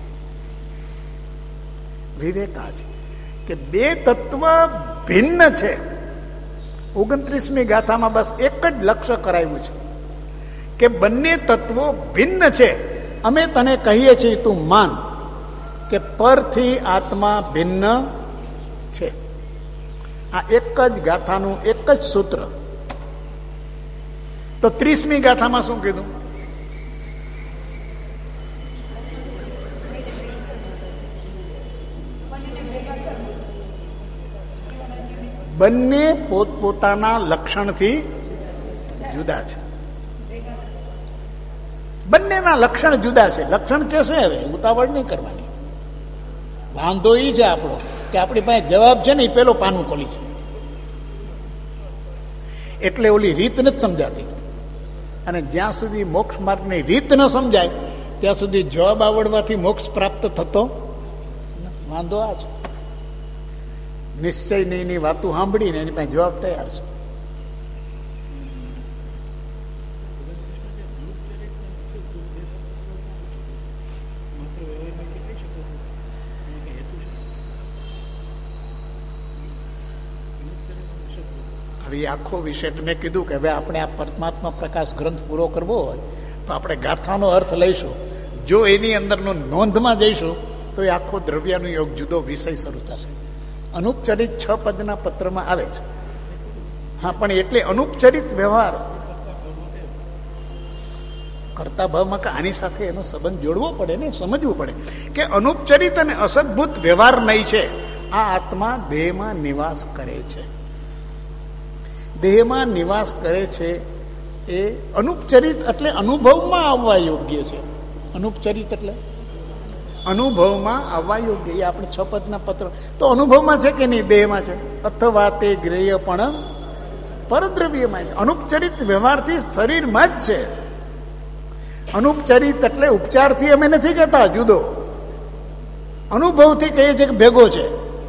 વિવેક આ છે કે બે તત્વ ભિન્ન છે. 29મી ગાથામાં બસ એક જ લક્ષ્ય કરાયું છે કે બંને તત્વો ભિન્ન છે. અમે તને કહીએ છીએ તું માન કે પરથી આત્મા ભિન્ન છે. આ એક જ ગાથાનું એક જ સૂત્ર. તો 30મી ગાથામાં શું કીધું? બંને પોતપોતાના લક્ષણથી જુદા છે. બંનેના લક્ષણ જુદા છે. લક્ષણ કેસે હવે ઉતાવળ નહીં કરવાની. વાંધો એ છે આપણો કે આપણી પાસે જવાબ છે ને એ પેલો પાનું ખોલી છે, એટલે ઓલી રીત નથી સમજાતી. અને જ્યાં સુધી મોક્ષ માર્ગની રીત ન સમજાય ત્યાં સુધી જવાબ આવડવાથી મોક્ષ પ્રાપ્ત થતો વાંધો આ છે. નિશ્ચય ની વાતો સાંભળીને એની પાસે જવાબ તૈયાર છે. હવે આખો વિષય મેં કીધું કે હવે આપણે આ પરમાત્મા પ્રકાશ ગ્રંથ પૂરો કરવો હોય તો આપણે ગાથાનો અર્થ લઈશું. જો એની અંદરનો નોંધમાં જઈશું તો એ આખો દ્રવ્યાનો યોગ જુદો વિષય શરૂ થશે. અનુપચરિત 6 પદના પત્રમાં આવે છે. હા, પણ એટલે અનુપચરિત વ્યવહાર કરતા ભાવમાં કે આની સાથે એનો સંબંધ જોડવો પડે ને, સમજવું પડે કે અનુપચરિત અને અસદભૂત વ્યવહાર નહીં છે. આ આત્મા દેહમાં નિવાસ કરે છે. દેહમાં નિવાસ કરે છે એ અનુપચરિત એટલે અનુભવમાં આવવા યોગ્ય છે. અનુપચરિત એટલે અનુભવમાં આવવા યોગ્ય. એ આપણે 6 પદના પત્ર તો અનુભવમાં છે કે નહીં? દેહમાં છે. અથવા તે ગ્રેય પણ પરદ્રવ્યમાં છે. અનુપચરિત વ્યવહારથી શરીરમાં જ છે. અનુપચરિત એટલે ઉપચારથી અમે નથી કહેતા જુદો, અનુભવથી કહીએ છીએ કે ભેગો છે.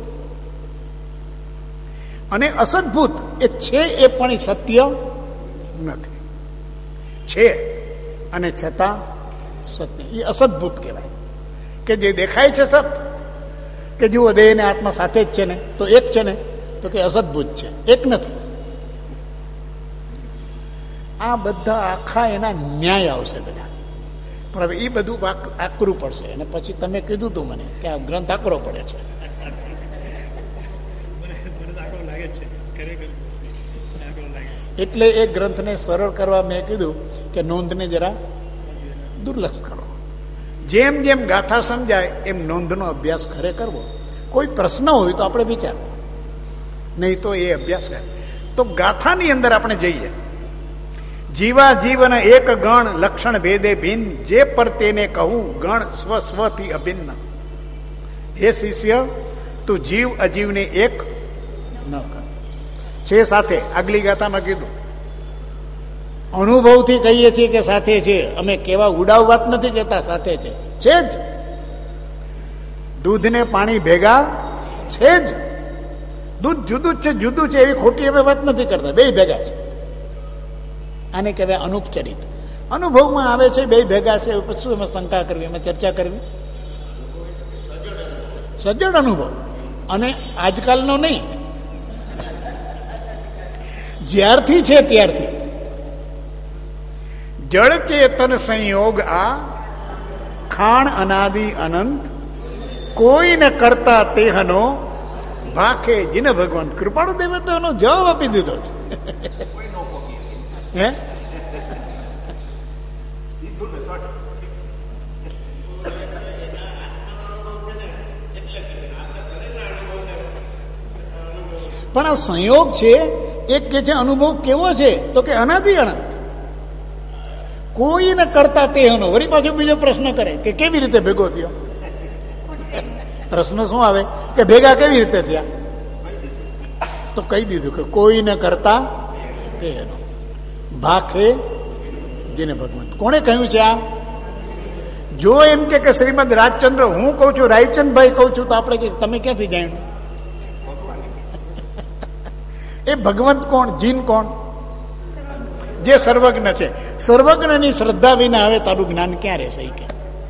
અને અસદભૂત એ છે એ પણ સત્ય નથી. છે અને છતાં સત્ય, એ અસદભૂત કહેવાય. કે જે દેખાય છે સત, કે જુઓ દેહ ને આત્મા સાથે જ છે ને, તો એક છે ને, તો કે અસદભૂત છે, એક નથી. આ બધા આખા એના ન્યાય આવશે બધા. પણ હવે એ બધું આકરું પડશે. અને પછી તમે કીધું તું મને કે આ ગ્રંથ આકરો પડે છે. એટલે એ ગ્રંથને સરળ કરવા મેં કીધું કે નોંધને જરા દુર્લક્ષ કરો. જેમ જેમ ગાથા સમજાય એમ નોંધનો અભ્યાસ ઘરે કરવો. કોઈ પ્રશ્ન હોય તો આપણે વિચારવો, નહીં તો એ અભ્યાસ કરે. તો ગાથાની અંદર આપણે જઈએ. જીવા જીવન એક ગણ લક્ષણ ભેદે ભિન્ન, જે પર તેને કહું ગણ સ્વ સ્વથી અભિન્ન. હે શિષ્ય, તું જીવ અજીવને એક ન કર. છે સાથે આગલી ગાથામાં કીધું. અનુભવથી કહીએ છીએ કે સાથે છે. અમે કેવા ઉડાવ વાત નથી કહેતા, સાથે છે જ. દૂધ ને પાણી ભેગા છે જ. દૂધ જુદું જ છે, જુદું છે એવી ખોટી અમે વાત નથી કરતા. બે ભેગા છે. આને કહેવાય અનુપચરિત. અનુભવમાં આવે છે બે ભેગા છે. શું એમાં શંકા કરવી, એમાં ચર્ચા કરવી? સજ્જડ અનુભવ. અને આજકાલનો નહીં, જ્યારથી છે ત્યારથી. જળ ચેતન સંયોગ આ ખાણ અનાદિ અનંત, કોઈને કરતા તેહનો ભાખે જીન ભગવંત. કૃપાળુ દેવે તો એનો જવાબ આપી દીધો છે. હે પણ આ સંયોગ છે. એક કે છે અનુભવ કેવો છે, તો કે અનાદિ અનંત, કોઈને કરતા તેનો. વળી પાછો બીજો પ્રશ્ન કરે કે કેવી રીતે ભેગો થયો. પ્રશ્ન શું આવે કે ભેગા કેવી રીતે થયા? તો કહી દીધું કે કોઈને કરતા તેનો ભાખે જેને ભગવંત. કોણે કહ્યું છે આ? જો એમ કે શ્રીમદ રાજચંદ્ર હું કઉ છું, રાયચંદભાઈ કઉ છું, તો આપણે કે તમે ક્યાંથી જાણ્યું? એ ભગવંત કોણ? જીન કોણ? જે સર્વજ્ઞ છે. સર્વજ્ઞની શ્રદ્ધા વિના હવે તારું જ્ઞાન ક્યાં રહેશે? કે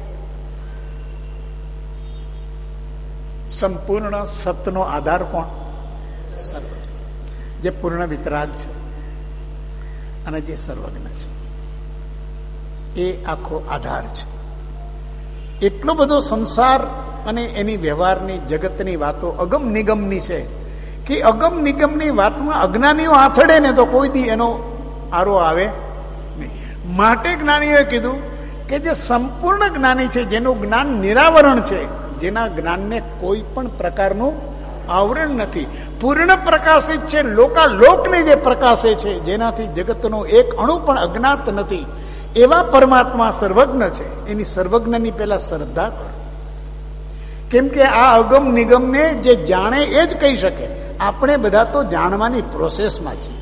સંપૂર્ણ સતનો આધાર કોણ? સર્વજ્ઞ, જે પૂર્ણ વિતરાગ છે અને જે સર્વજ્ઞ છે. એ આખો આધાર છે. એટલો બધો સંસાર અને એની વ્યવહારની જગતની વાતો અગમ નિગમની છે કે અગમ નિગમની વાતમાં અજ્ઞાનીઓ આથડે ને તો કોઈ દી એનો આરો આવે નહીં. માટે જ્ઞાનીઓએ કીધું કે જે સંપૂર્ણ જ્ઞાની છે, જેનું જ્ઞાન નિરાવરણ છે, જેના જ્ઞાનને કોઈ પણ પ્રકારનું આવરણ નથી, પૂર્ણ પ્રકાશિત છે, લોકાલોકને જે પ્રકાશે છે, જેનાથી જગતનો એક અણુ પણ અજ્ઞાત નથી, એવા પરમાત્મા સર્વજ્ઞ છે. એની સર્વજ્ઞની પેલા શ્રદ્ધા કરો. કેમ કે આ અગમ નિગમને જે જાણે એ જ કહી શકે. આપણે બધા તો જાણવાની પ્રોસેસમાં છીએ.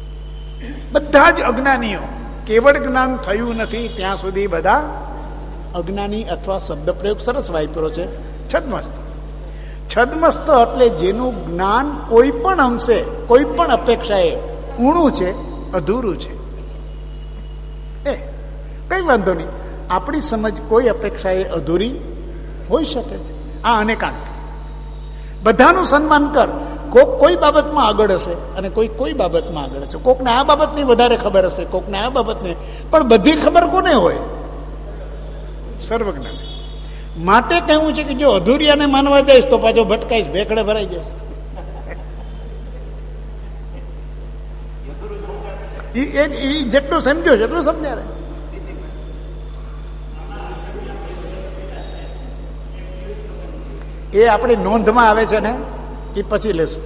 બધા જ અજ્ઞાનીઓ. કેવળ જ્ઞાન થયું નથી ત્યાં સુધી બધા અજ્ઞાની અથવા શબ્દ પ્રયોગ સરસ વાપર્યો છે, છદ્મસ્ત. છદ્મસ્ત એટલે જેનું જ્ઞાન કોઈ પણ અંશે, કોઈ પણ અપેક્ષાએ ઊણું છે, અધૂરું છે. એ કઈ વાંધો નહીં, આપણી સમજ કોઈ અપેક્ષાએ અધૂરી હોઈ શકે છે. આ અનેકાંત. બધાનું સન્માન કર. કોક કોઈ બાબતમાં આગળ હશે અને કોઈ બાબતમાં આગળ હશે. કોકને આ બાબતની વધારે ખબર હશે, કોકને આ બાબતની, પણ બધી ખબર કોને હોય? સર્વજ્ઞ. માટે કહેવું છે કે જો અધૂરિયાને માનવા જઈશ તો પાછો ભટકાઈશ, ભેખડે ભરાઈ જઈશ. જેટલું સમજો એટલું સમજ્યા રહે. એ આપણી નોંધમાં આવે છે ને, એ પછી લેશું.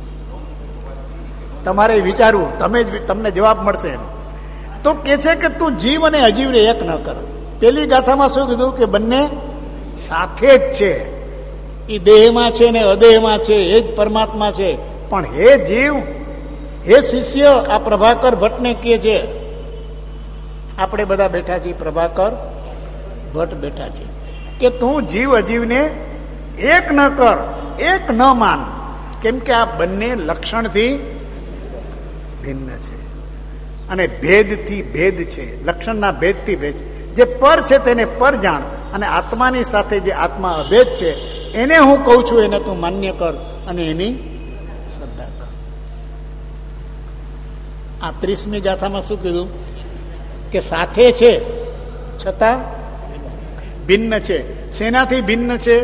તમારે વિચારવું, તમને જવાબ મળશે એનો. તો કે છે કે તું જીવ અને અજીવને એક ન કર. પેલી ગાથામાં શું કીધું કે બંને સાથે જ છે, એ દેહમાં છે ને અદેહમાં છે, એ જ પરમાત્મા છે. પણ હે જીવ, હે શિષ્ય, આ પ્રભાકર ભટ્ટને કહે છે, આપણે બધા બેઠા છીએ, પ્રભાકર ભટ્ટ બેઠા છીએ, કે તું જીવ અજીવને એક ન કર, એક ન માન. કેમ કે આ બંને લક્ષણથી ભિન્ન છે અને ભેદથી ભેદ છે. લક્ષણના ભેદથી ભેદ. જે પર છે તેને પર જાણ, અને આત્માની સાથે જે આત્મા અભેદ છે એને હું કહું છું, એને તું માન્ય કર અને એની શ્રદ્ધા કર. આ 30મી ગાથામાં શું કીધું કે સાથે છે છતાં ભિન્ન છે. શેનાથી ભિન્ન છે?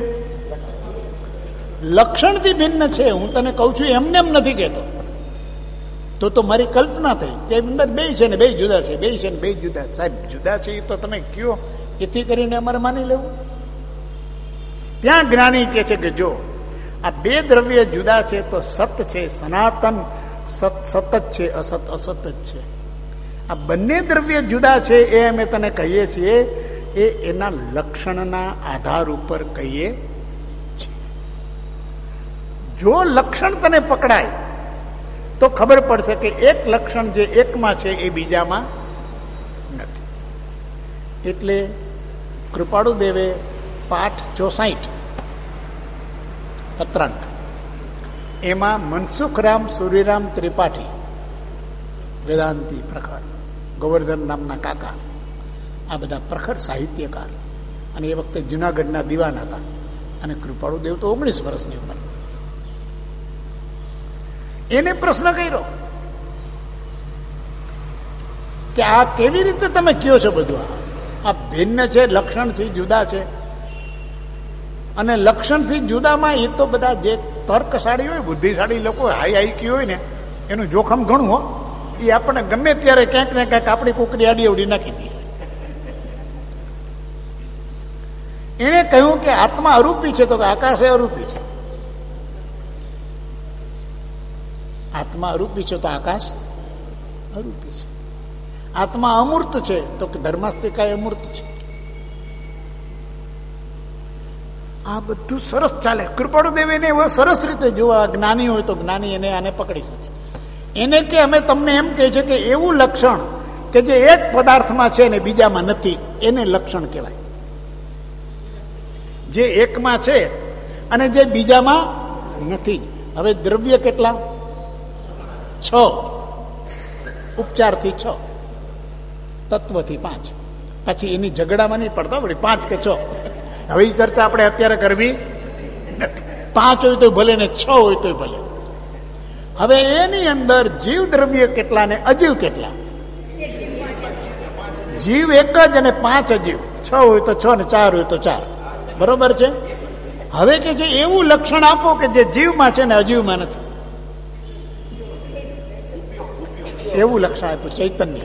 લક્ષણથી ભિન્ન છે. હું તને કહું છું એમને એમ નથી કહેતો. તો મારી કલ્પના થઈ કે અંદર બે છે ને બે જુદા છે, બે છે ને બે જુદા. સાહેબ જુદા છે એ તો તમે કયો, એથી કરીને અમારે માની લેવું? ત્યાં જ્ઞાની કહે છે કે જો આ બે દ્રવ્ય જુદા છે તો સત છે, સનાતન સત જ છે, અસત અસત જ છે. આ બંને દ્રવ્ય જુદા છે એ અમે તને કહીએ છીએ, એ એના લક્ષણના આધાર ઉપર કહીએ છીએ. જો લક્ષણ તને પકડાય તો ખબર પડશે કે એક લક્ષણ જે એકમાં છે એ બીજામાં નથી. એટલે કૃપાળુ દેવે પાઠ 64 પત્રાંક એમાં મનસુખરામ સુરીરામ ત્રિપાઠી, વેદાંતી પ્રખર, ગોવર્ધન નામના કાકા, આ બધા પ્રખર સાહિત્યકાર, અને એ વખતે જુનાગઢના દિવાન હતા. અને કૃપાળુ દેવ તો 19 વર્ષની ઉંમર. એને પ્રશ્ન કર્યો કે આ કેવી રીતે તમે કયો છો બધું? આ ભિન્ન છે, લક્ષણથી જુદા છે. અને લક્ષણથી જુદામાં એ તો બધા જે તર્કશાળી હોય, બુદ્ધિશાળી લોકો, હાઈ આઈક્યુ હોય ને, એનું જોખમ ઘણું હો. એ આપણે ગમે ત્યારે ક્યાંક ને ક્યાંક આપણી કુકરી આડી અવડી નાખી દઈએ. એણે કહ્યું કે આત્મા અરૂપી છે, તો કે આકાશ એ અરૂપી છે. આત્મા અરૂપી છે તો આકાશ અરૂપી છે. આત્મા અમૂર્ત છે તો કે ધર્માસ્તિકા અમૂર્ત છે. આ બધું સરસ ચાલે. કૃપાળુ દેવ એને સરસ રીતે જોવા, જ્ઞાની હોય તો જ્ઞાની એને આને પકડી શકે. એને કે અમે તમને એમ કહે છે કે એવું લક્ષણ કે જે એક પદાર્થમાં છે ને બીજામાં નથી, એને લક્ષણ કહેવાય. જે એકમાં છે અને જે બીજામાં નથી. હવે દ્રવ્ય કેટલા? 6, ઉપચારથી 6, તત્વથી 5. પછી એની ઝઘડામાં નહીં પડતા, 5 કે 6. હવે એ ચર્ચા આપણે અત્યારે કરવી નથી. 5 હોય તો ભલે ને 6 હોય તો ભલે. હવે એની અંદર જીવ દ્રવ્ય કેટલા ને અજીવ કેટલા? જીવ એક જ અને 5 અજીવ. 6 હોય તો 6 ને 4 હોય તો 4. બરોબર છે? હવે કે જે એવું લક્ષણ આપો કે જે જીવમાં છે ને અજીવમાં નથી, એવું લક્ષણ આપ્યું ચૈતન્ય.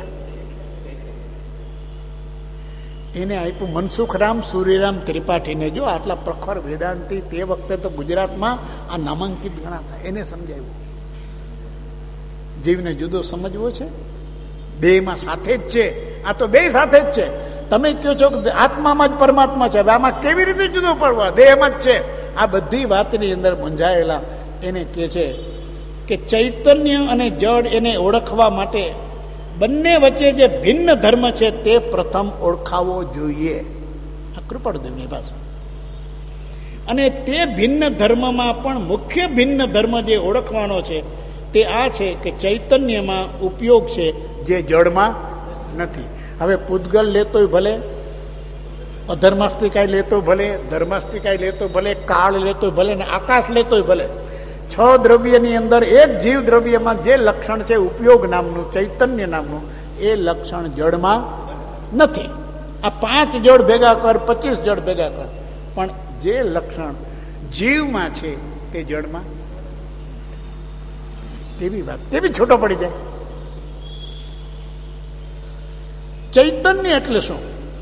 એને આપ્યું મનસુખરામ સુરીરામ ત્રિપાઠીને. જો આટલા પ્રખર વેદાંતી તે વખતે તો ગુજરાતમાં આ નામાંકિત ગણાતા. એને સમજાવ્યું જીવને જુદો સમજવો છે, બેમાં સાથે જ છે. આ તો બે સાથે જ છે. તમે કહો છો કે આત્મામાં જ પરમાત્મા છે, હવે આમાં કેવી રીતે જુદો પડવા? દેહમાં જ છે. આ બધી વાતની અંદર મૂંઝાયેલા એને કહે છે કે ચૈતન્ય અને જડ એને ઓળખવા માટે બંને વચ્ચે જે ભિન્ન ધર્મ છે તે પ્રથમ ઓળખાવો જોઈએ. આ કૃપાળુદેવની ભાષા. અને તે ભિન્ન ધર્મમાં પણ મુખ્ય ભિન્ન ધર્મ જે ઓળખવાનો છે તે આ છે કે ચૈતન્યમાં ઉપયોગ છે જે જળમાં નથી. હવે પૂતગલ લેતોય ભલે, અધર્માસ્તિકાય લેતો ભલે, ધર્માસ્તિકાય લેતો ભલે, કાળ લેતો ભલે ને આકાશ લેતોય ભલે, 6 દ્રવ્યની અંદર એક જીવ દ્રવ્યમાં જે લક્ષણ છે ઉપયોગ નામનું, ચૈતન્ય નામનું, એ લક્ષણ જળમાં નથી. આ 5 જળ ભેગા કર, 25 જળ ભેગા કર, પણ જે લક્ષણ જીવમાં છે તે જળમાં તેવી વાત, તેવી છૂટો પડી જાય. ચૈતન્ય એટલે શું?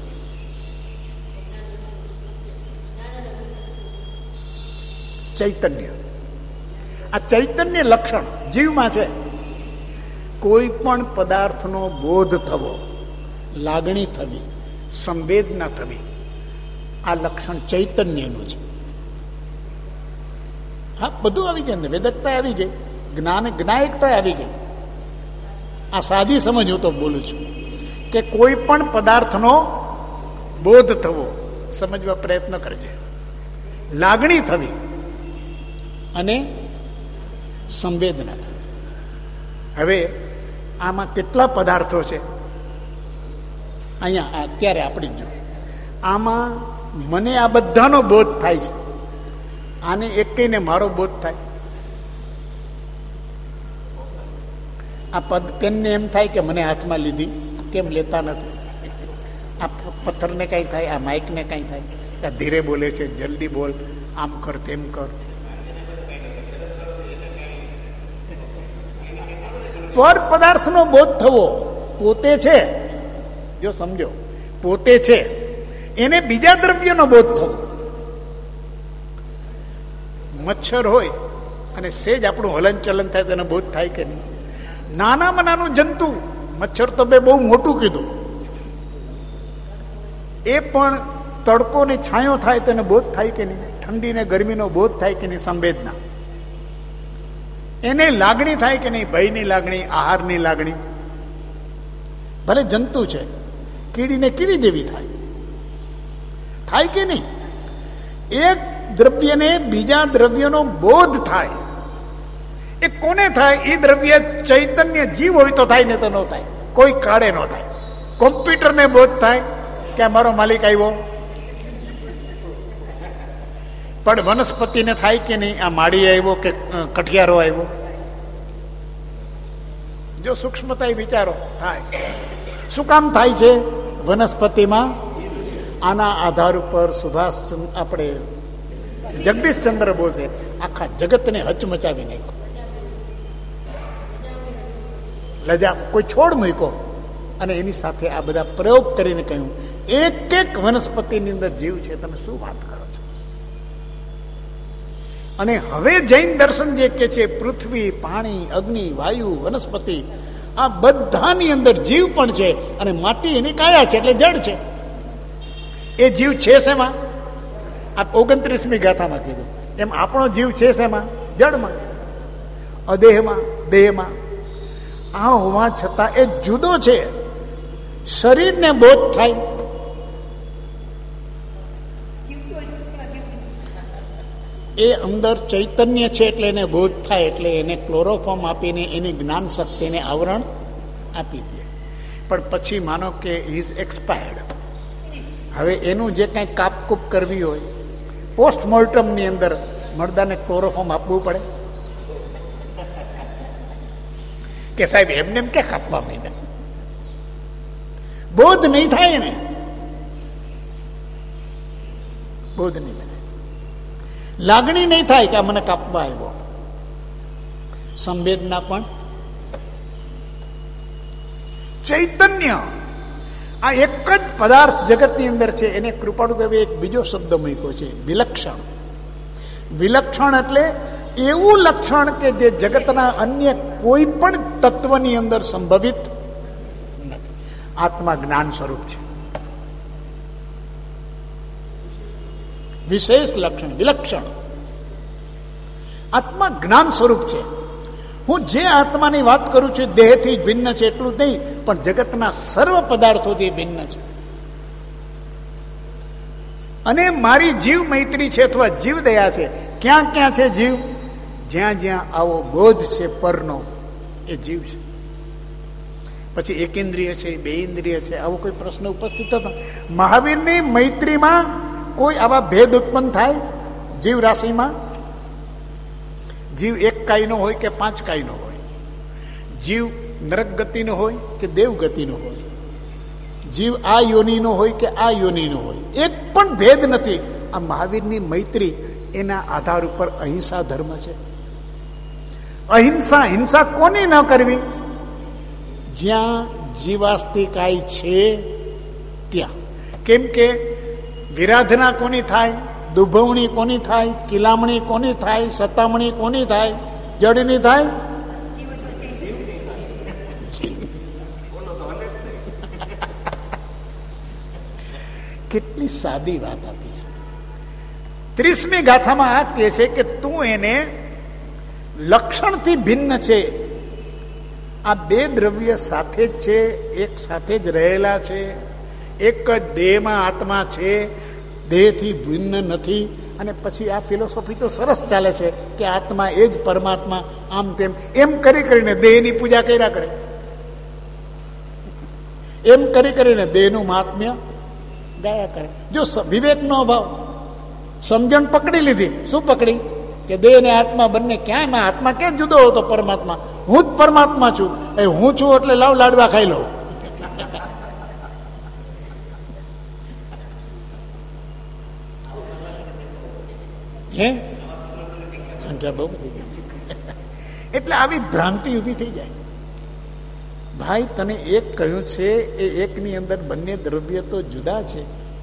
ચૈતન્ય, આ ચૈતન્ય લક્ષણ જીવમાં છે. કોઈ પણ પદાર્થનો બોધ થવો, લાગણી થવી, સંવેદના થવી, આ લક્ષણ ચૈતન્યનું છે. હા, બધું આવી ગયું, વેદકતા આવી ગઈ, જ્ઞાયકતા આવી ગઈ. આ સાદી સમજ હું તો બોલું છું કે કોઈ પણ પદાર્થનો બોધ થવો, સમજવા પ્રયત્ન કરજે, લાગણી થવી અને સંવેદના થવી. હવે આમાં કેટલા પદાર્થો છે અહીંયા અત્યારે આપણે જો, આમાં મને આ બધાનો બોધ થાય છે, આને એકને મારો બોધ થાય. આ પેનને એમ થાય કે મને હાથમાં લીધી, કેમ લેતા નથી? આ પથ્થરને કઈ થાય, આ માઇકને કઈ થાય, આ ધીરે બોલે છે, જલ્દી બોલ, આમ કર તેમ કર. પર પદાર્થનો બોધ થવો પોતે છે, જો સમજો, પોતે છે, એને બીજા દ્રવ્યનો બોધ થવો. મચ્છર હોય અને સેજ આપણું હલન ચલન થાય તો એનો બોધ થાય કે નહીં? નાનામાં નાનું જંતુ, મચ્છર તો બહુ મોટું કીધું, એ પણ તડકો ને છાંયો થાય તો એને બોધ થાય કે નહીં? ઠંડી ને ગરમીનો બોધ થાય કે નહીં? સંવેદના. એને લાગણી થાય કે નહીં? ભયની લાગણી, આહારની લાગણી. ભલે જંતુ છે, કીડીને કીડી જેવી થાય કે નહીં? એક દ્રવ્યને બીજા દ્રવ્યનો બોધ થાય. એ કોને થાય? એ દ્રવ્ય ચૈતન્ય જીવ હોય તો થાય, ને તો ન થાય, કોઈ કાળે ન થાય. કોમ્પ્યુટરને બોધ થાય કે આ મારો માલિક આવ્યો, પણ વનસ્પતિને થાય કે નહીં? આ માળી આવ્યો કે કઠિયારો આવ્યો? જો સૂક્ષ્મતા વિચારો, થાય. શું કામ થાય છે? વનસ્પતિમાં આના આધાર ઉપર સુભાષ આપણે જગદીશચંદ્ર બોઝે આખા જગતને હચમચાવી નાખ્યું. લજા કોઈ છોડ મૂક્યો અને એની સાથે આ બધા પ્રયોગ કરીને કહ્યું એક એક વનસ્પતિની અંદર જીવ છે. તમે શું વાત કરો છો? અને હવે જૈન દર્શન જે કે છે, પૃથ્વી, પાણી, અગ્નિ, વાયુ, વનસ્પતિ, આ બધાની અંદર જીવ પણ છે, અને માટી એની કાયા છે, એટલે જડ છે. એ જીવ છે શેમાં? આ 29મી ગાથામાં કીધું એમ આપણો જીવ છે શેમાં? જડમાં, અદેહમાં, દેહમાં. આ હોવા છતાં એ જુદો છે. શરીરને બોધ થાય, એ અંદર ચૈતન્ય છે એટલે એને બોધ થાય, એટલે એને ક્લોરોફોર્મ આપીને એની જ્ઞાન શક્તિને આવરણ આપી દે. પણ પછી માનો કે ઇઝ એક્સપાયર્ડ, હવે એનું જે કંઈ કાપકૂપ કરવી હોય, પોસ્ટમોર્ટમની અંદર મરદાને ક્લોરોફોર્મ આપવું પડે કે સાહેબ એમને એમ ક્યાં કાપવા માંડ્યા? બોધ નહીં થાય ને, બોધ નહીં થાય, લાગણી નહીં થાય કે આ મને કાપવા આવ્યો. સંવેદના પણ ચૈતન્ય, આ એક જ પદાર્થ જગતની અંદર છે. એને કૃપાળુદેવે એક બીજો શબ્દ મૂક્યો છે, વિલક્ષણ. વિલક્ષણ એટલે એવું લક્ષણ કે જે જગતના અન્ય કોઈ પણ તત્વની અંદર સંભવિત નથી. આત્મા જ્ઞાન સ્વરૂપ છે, વિશેષ લક્ષણ, વિલક્ષણ. આત્મા જ્ઞાન સ્વરૂપ છે. હું જે આત્માની વાત કરું છું દેહથી ભિન્ન છે એટલું જ નહીં, પણ જગતના સર્વ પદાર્થોથી ભિન્ન છે. અને મારી જીવ મૈત્રી છે અથવા જીવ દયા છે. ક્યાં ક્યાં છે જીવ? જ્યાં જ્યાં આવો બોધ છે પરનો, એ જીવ છે. પછી એક ઇન્દ્રિય છે, બે ઇન્દ્રિય છે, આવો કોઈ પ્રશ્ન ઉપસ્થિત હતો? મહાવીરની મૈત્રીમાં કોઈ આવા ભેદ ઉત્પન્ન થાય જીવ રાશિમાં? જીવ એક કાયનો હોય કે 5 કાયનો હોય? જીવ નરક ગતિનો હોય કે દેવ ગતિનો હોય? જીવ આ યોનિનો હોય કે આ યોનિનો હોય? એક પણ ભેદ નથી. આ મહાવીરની મૈત્રી એના આધાર ઉપર અહિંસા ધર્મ છે. અહિંસા, હિંસા કોની ન કરવી? જ્યાં જીવાસ્તિકાય છે ત્યાં. કેમ કે વિરાધના કોની થાય? દુભવણી કોની થાય? કિલામણી કોની થાય? સતામણી કોની થાય? જડની થાય? કેટલી સાદી વાત આપી છે. 30મી ગાથામાં આ કહે છે કે તું એને લક્ષણથી ભિન્ન છે. આ બે દ્રવ્ય સાથે જ છે, એક સાથે જ રહેલા છે, એક જ દેહમાં આત્મા છે, દેહથી ભિન્ન નથી. અને પછી આ ફિલોસોફી તો સરસ ચાલે છે કે આત્મા એ જ પરમાત્મા, આમ તેમ એમ કરી કરીને દેહની પૂજા કર્યા કરે, એમ કરી કરીને દેહનું મહાત્મ્ય ગાયા કરે. જો વિવેકનો અભાવ, સમજણ પકડી લીધી. શું પકડી? કે દેહ ને આત્મા બંને ક્યાંય, આત્મા ક્યાં જુદો હતો પરમાત્મા? હું જ પરમાત્મા છું. એ હું છું એટલે લાવ લાડવા ખાઈ લઉં. હે સંખ્યા બહુ બધી ગઈ. એટલે આવી ભ્રાંતિ ઉભી થઈ જાય. ભાઈ તને એક કહ્યું છે, એ એકની અંદર બંને દ્રવ્ય તો જુદા છે.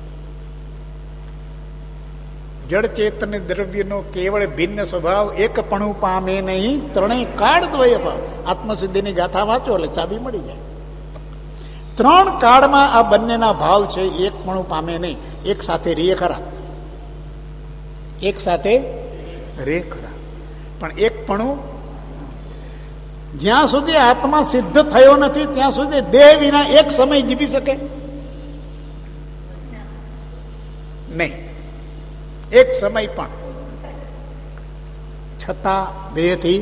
જળ ચેતન દ્રવ્યનો કેવળ ભિન્ન સ્વભાવ એકપણું પામે નહીં, ત્રણેય કાળ દ્વય ભાવ. આત્મસિદ્ધિની ગાથા વાંચો એટલે ચાબી મળી જાય. 3 કાળમાં આ બંનેના ભાવ છે, એકપણું પામે નહીં. એક સાથે રે ખરા, એક સાથે રે ખરા, પણ એકપણું જ્યાં સુધી આત્મા સિદ્ધ થયો નથી ત્યાં સુધી દેહ વિના એક સમય જીવી શકે નહીં. એક સમય પણ છતાં દેહથી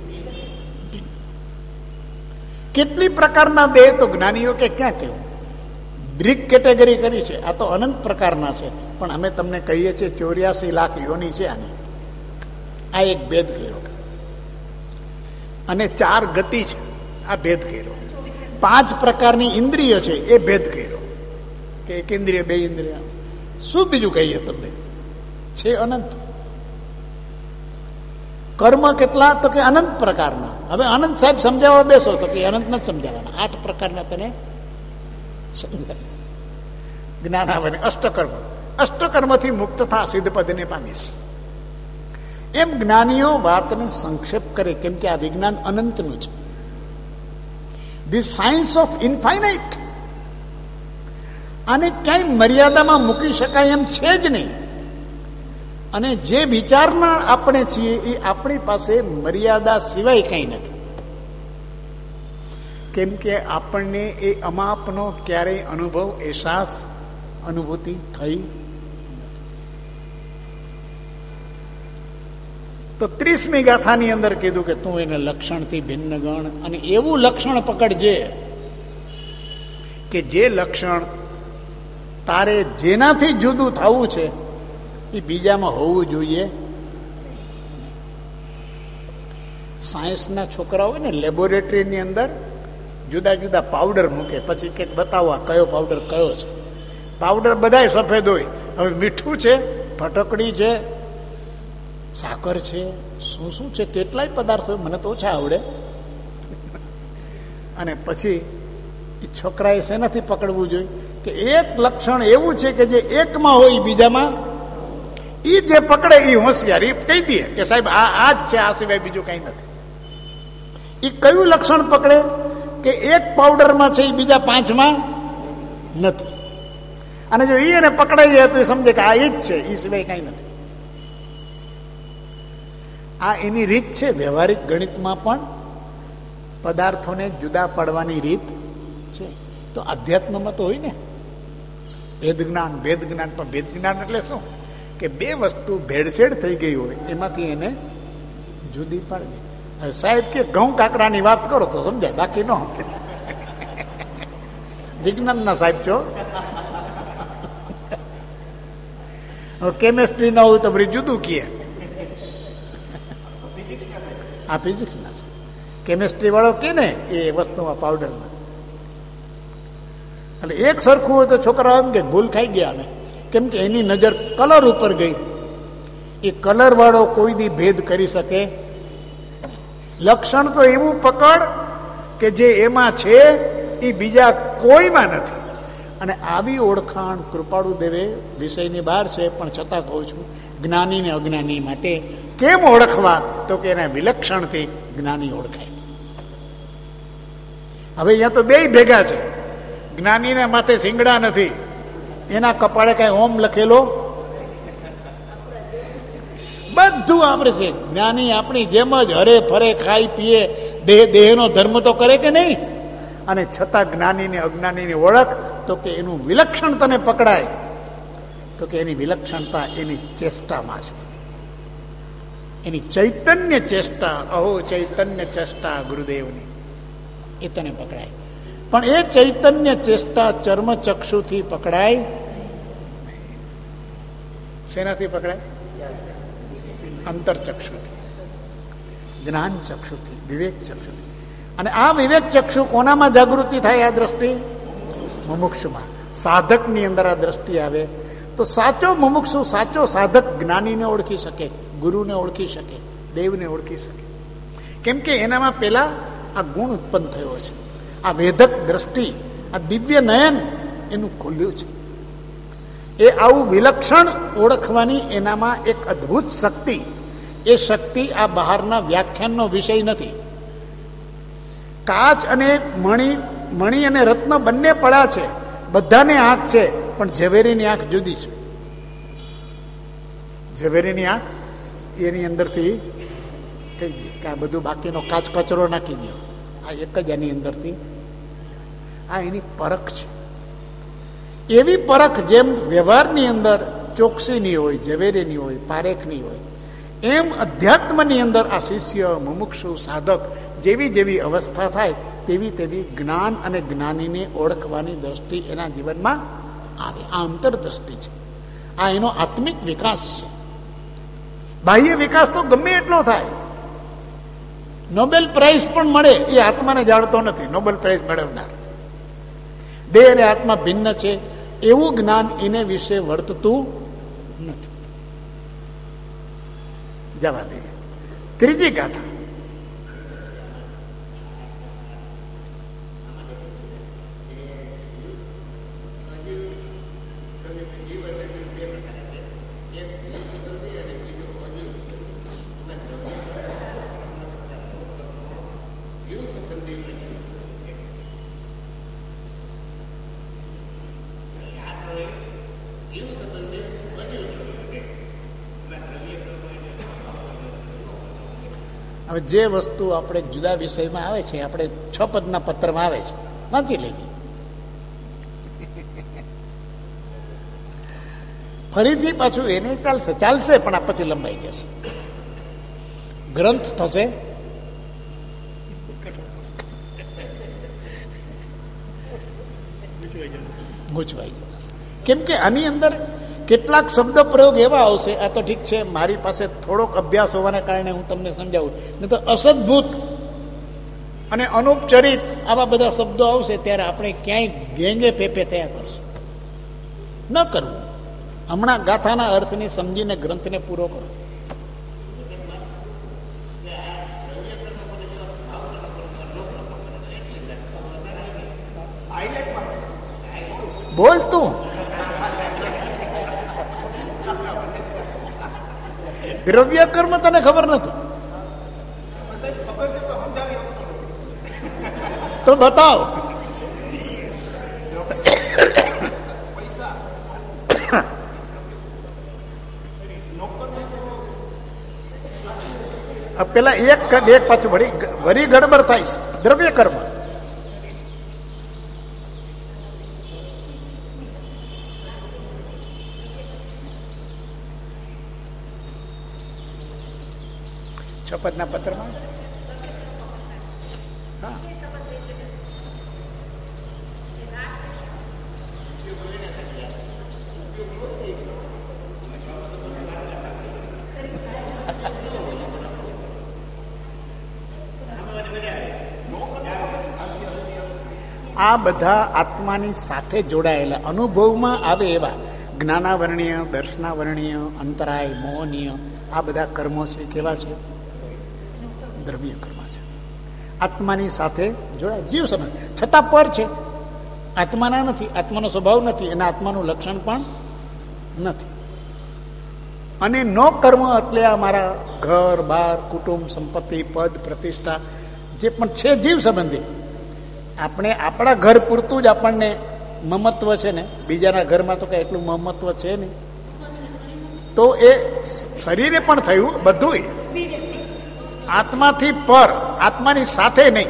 કેટલી પ્રકારના દેહ તો જ્ઞાનીઓ કે ક્યાં કેવું બ્રિક કેટેગરી કરી છે. આ તો અનંત પ્રકારના છે, પણ અમે તમને કહીએ છીએ 84 લાખ યોની છે આની. આ એક ભેદ કર્યો. અને 4 ગતિ છે, આ ભેદ કર્યો. 5 પ્રકારની ઇન્દ્રિયો છે, એ ભેદ કર્યો કે એક ઇન્દ્રિય, બે ઇન્દ્રિય. શું બીજું કહીએ તમને? છે અનંત. કર્મ કેટલા? તો કે અનંત પ્રકારના. હવે અનંત સાહેબ સમજાવવા બેસો તો કે અનંત નથી સમજાવવાના, 8 પ્રકારના તને જ્ઞાન આવે ને. અષ્ટકર્મ, અષ્ટકર્મથી મુક્ત થા સિદ્ધ પદને પામીશ. એમ જ્ઞાનીઓ વાતને સંક્ષેપ કરે, કેમ કે આ વિજ્ઞાન અનંતનું છે. The science of infinite. આને ક્યાંય મર્યાદામાં મૂકી શકાય એમ છે જ નહીં. અને જે વિચારણા આપણે છીએ એ આપણી પાસે મર્યાદા સિવાય કંઈ નથી. કેમ કે આપણને એ અમાપનો ક્યારેય અનુભવ, અહેસાસ, અનુભૂતિ થઈ. તો 30મી ગાથાની અંદર કીધું કે તું એને લક્ષણથી ભિન્ન ગણ, અને એવું લક્ષણ પકડજે કે જે લક્ષણ તારે જેનાથી જુદું થવું છે એ બીજામાં હોવું જોઈએ. સાયન્સના છોકરાઓ હોય ને, લેબોરેટરીની અંદર જુદા જુદા પાવડર મૂકે, પછી કંઈક બતાવો આ કયો પાવડર કયો છે. પાવડર બધાય સફેદ હોય. હવે મીઠું છે, ફટકડી છે, સાકર છે, શું શું છે, કેટલાય પદાર્થો મને તો ઓછા આવડે. અને પછી એ છોકરાએ શેનાથી પકડવું જોઈએ કે એક લક્ષણ એવું છે કે જે એકમાં હોય બીજામાં, એ જે પકડે એ હોશિયાર. એ કહી દે કે સાહેબ આ જ છે, આ સિવાય બીજું કઈ નથી. એ કયું લક્ષણ પકડે કે એક પાવડરમાં છે એ બીજા 5માં નથી. અને જો એને પકડાઈ જાય તો એ સમજે કે આ એ જ છે, એ સિવાય કઈ નથી. આ એની રીત છે. વ્યવહારિક ગણિતમાં પણ પદાર્થોને જુદા પાડવાની રીત છે. તો અધ્યાત્મમાં તો હોય ને. ભેદ જ્ઞાન પણ ભેદ જ્ઞાન એટલે શું કે બે વસ્તુ ભેળસેળ થઈ ગઈ હોય એમાંથી એને જુદી પાડવી. હવે સાહેબ કે ઘઉં કાકડાની વાત કરો તો સમજાય, બાકી ન સમજાય. વિજ્ઞાનના સાહેબ છો. કેમેસ્ટ્રી ના હોય તો બધી જુદું કીએ. આ ફિઝિક્સ ના છે. કેમેસ્ટ્રી વાળો કે ને એ વસ્તુમાં પાવડરમાં એટલે એક સરખું હોય તો છોકરાઓ એમ કે ભૂલ ખાઈ ગયા ને, કેમ કે એની નજર કલર ઉપર ગઈ. એ કલર વાળો કોઈ દી ભેદ કરી શકે. લક્ષણ તો એવું પકડ કે જે એમાં છે એ બીજા કોઈમાં નથી. અને આવી ઓળખાણ કૃપાળુ દેવે વિષયની બહાર છે, પણ છતાં કહું છું જ્ઞાની ને અજ્ઞાની માટે કેમ ઓળખવા, તો કે એના વિલક્ષણથી જ્ઞાની ઓળખાય. હવે અહીંયા તો બે ભેગા છે. જ્ઞાનીને માથે શિંગડા નથી, એના કપાળે કઈ ઓમ લખેલો બધું આપણે છે. જ્ઞાની આપણી જેમ જ હરે ફરે ખાઈ પીએ, દેહનો ધર્મ તો કરે કે નહીં. અને છતાં જ્ઞાની ને અજ્ઞાનીની ઓળખ તો કે એનું વિલક્ષણ તને પકડાય, તો કે એની વિલક્ષણતા એની ચેષ્ટામાં છે. એની ચૈતન્ય ચેષ્ટા, અહો ચૈતન્ય ચેષ્ટા ગુરુદેવની, એ તને પકડાય. પણ એ ચૈતન્ય ચેષ્ટા ચર્મચક્ષુથી પકડાય. શેનાથી પકડાય? અંતરચક્ષુથી, જ્ઞાન ચક્ષુથી, વિવેક ચક્ષુથી. અને આ વિવેક ચક્ષુ કોનામાં જાગૃતિ થાય? આ દ્રષ્ટિ મુમુક્ષુમાં. સાધકની અંદર આ દ્રષ્ટિ આવે તો સાચો મુમુક્ષુ, સાચો સાધક જ્ઞાનીને ઓળખી શકે, ગુરુને ઓળખી શકે, દેવને ઓળખી શકે. કેમ કે એનામાં પેલા આ ગુણ ઉત્પન્ન થયો છે. આ વેધક દ્રષ્ટિ, આ દિવ્ય નયન એનું ખુલ્યું છે. એ આવું વિલક્ષણ ઓળખવાની એનામાં એક અદ્ભુત શક્તિ. એ શક્તિ આ બહારના વ્યાખ્યાનનો વિષય નથી. કાચ અને મણી અને રત્ન બંને પડ્યા છે, બધાને આંખ છે, પણ ઝવેરીની આંખ જુદી છે. ઝવેરીની આંખ એની અંદરથી કહી દે કે આ બધું બાકીનો કાચ કચરો નાખી દો, આ એક જ એની અંદરથી. આ એની પરખ છે. એવી પરખ જેમ વ્યવહારની અંદર ચોકસીની હોય, ઝવેરીની હોય, પારેખની હોય, એમ અધ્યાત્મની અંદર આ શિષ્ય, મુમુક્ષુ, સાધક જેવી જેવી અવસ્થા થાય તેવી તેવી જ્ઞાન અને જ્ઞાનીને ઓળખવાની દ્રષ્ટિ એના જીવનમાં આવે. આ અંતરદ્રષ્ટિ છે. આ એનો આત્મિક વિકાસ છે. બાહ્ય વિકાસ તો ગમે એટલો થાય, નોબેલ પ્રાઇઝ પણ મળે, એ આત્માને જાણતો નથી. નોબેલ પ્રાઇઝ મેળવનાર દેહ અને આત્મા ભિન્ન છે એવું જ્ઞાન એને વિશે વર્તતું નથી. જવા દઈએ. ત્રીજી ગાથા. હવે જે વસ્તુ આપણે જુદા વિષયમાં આવે છે, આપણે 6 પદના પત્રમાં આવે છે, વાંચી લેવી. ફરીથી પાછું એને ચાલશે પણ આ પછી લંબાઈ જશે, ગ્રંથ થશે, ગૂંચવાઈ જશે. કેમ કે આની અંદર કેટલાક શબ્દ પ્રયોગ એવા આવશે. આ તો ઠીક છે, મારી પાસે થોડોક અભ્યાસ હોવાને કારણે હું તમને સમજાવું, નહીં તો અસદભૂત અને અનુપચરિત આવા બધા શબ્દો આવશે ત્યારે આપણે ક્યાંય ગેંગે પેપે થયા કરશું. ન કરવું. હમણાં ગાથાના અર્થને સમજીને ગ્રંથને પૂરો કરો. બોલતું દ્રવ્ય કર્મ તને ખબર નથી તો બતાવ. પેલા એક પાછું વળી ગડબડ થાય. દ્રવ્ય કર્મ શપથના પત્રમાં હા આ બધા આત્માની સાથે જોડાયેલા અનુભવમાં આવે એવા જ્ઞાનાવરણીય, દર્શનાવરણીય, અંતરાય, મોહનીય આ બધા કર્મો છે. કેવા છે? દ્રવ્ય કર્મ છે. આત્માની સાથે જોડાય જીવ સમજ છતાં પર છે, આત્માના નથી, આત્માનો સ્વભાવ નથી, એના આત્માનું લક્ષણ પણ નથી. અને નો કર્મ એટલે અમારા ઘર બાર, કુટુંબ, સંપત્તિ, પદ, પ્રતિષ્ઠા જે પણ છે જીવ સંબંધી. આપણે આપણા ઘર પૂરતું જ આપણને મમત્વ છે ને, બીજાના ઘરમાં તો કઈ એટલું મમત્વ છે નહીં. તો એ શરીરે પણ થયું બધું આત્માથી પર, આત્માની સાથે નહીં.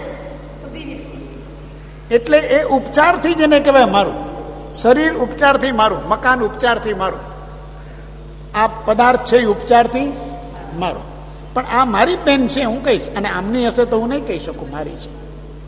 એટલે એ ઉપચારથી જેને કહેવાય મારું શરીર, ઉપચારથી મારું મકાન, ઉપચારથી મારું આ પદાર્થ છે એ ઉપચારથી મારું. પણ આ મારી પેન છે હું કહીશ, અને આમની હશે તો હું નહીં કહી શકું મારી છે.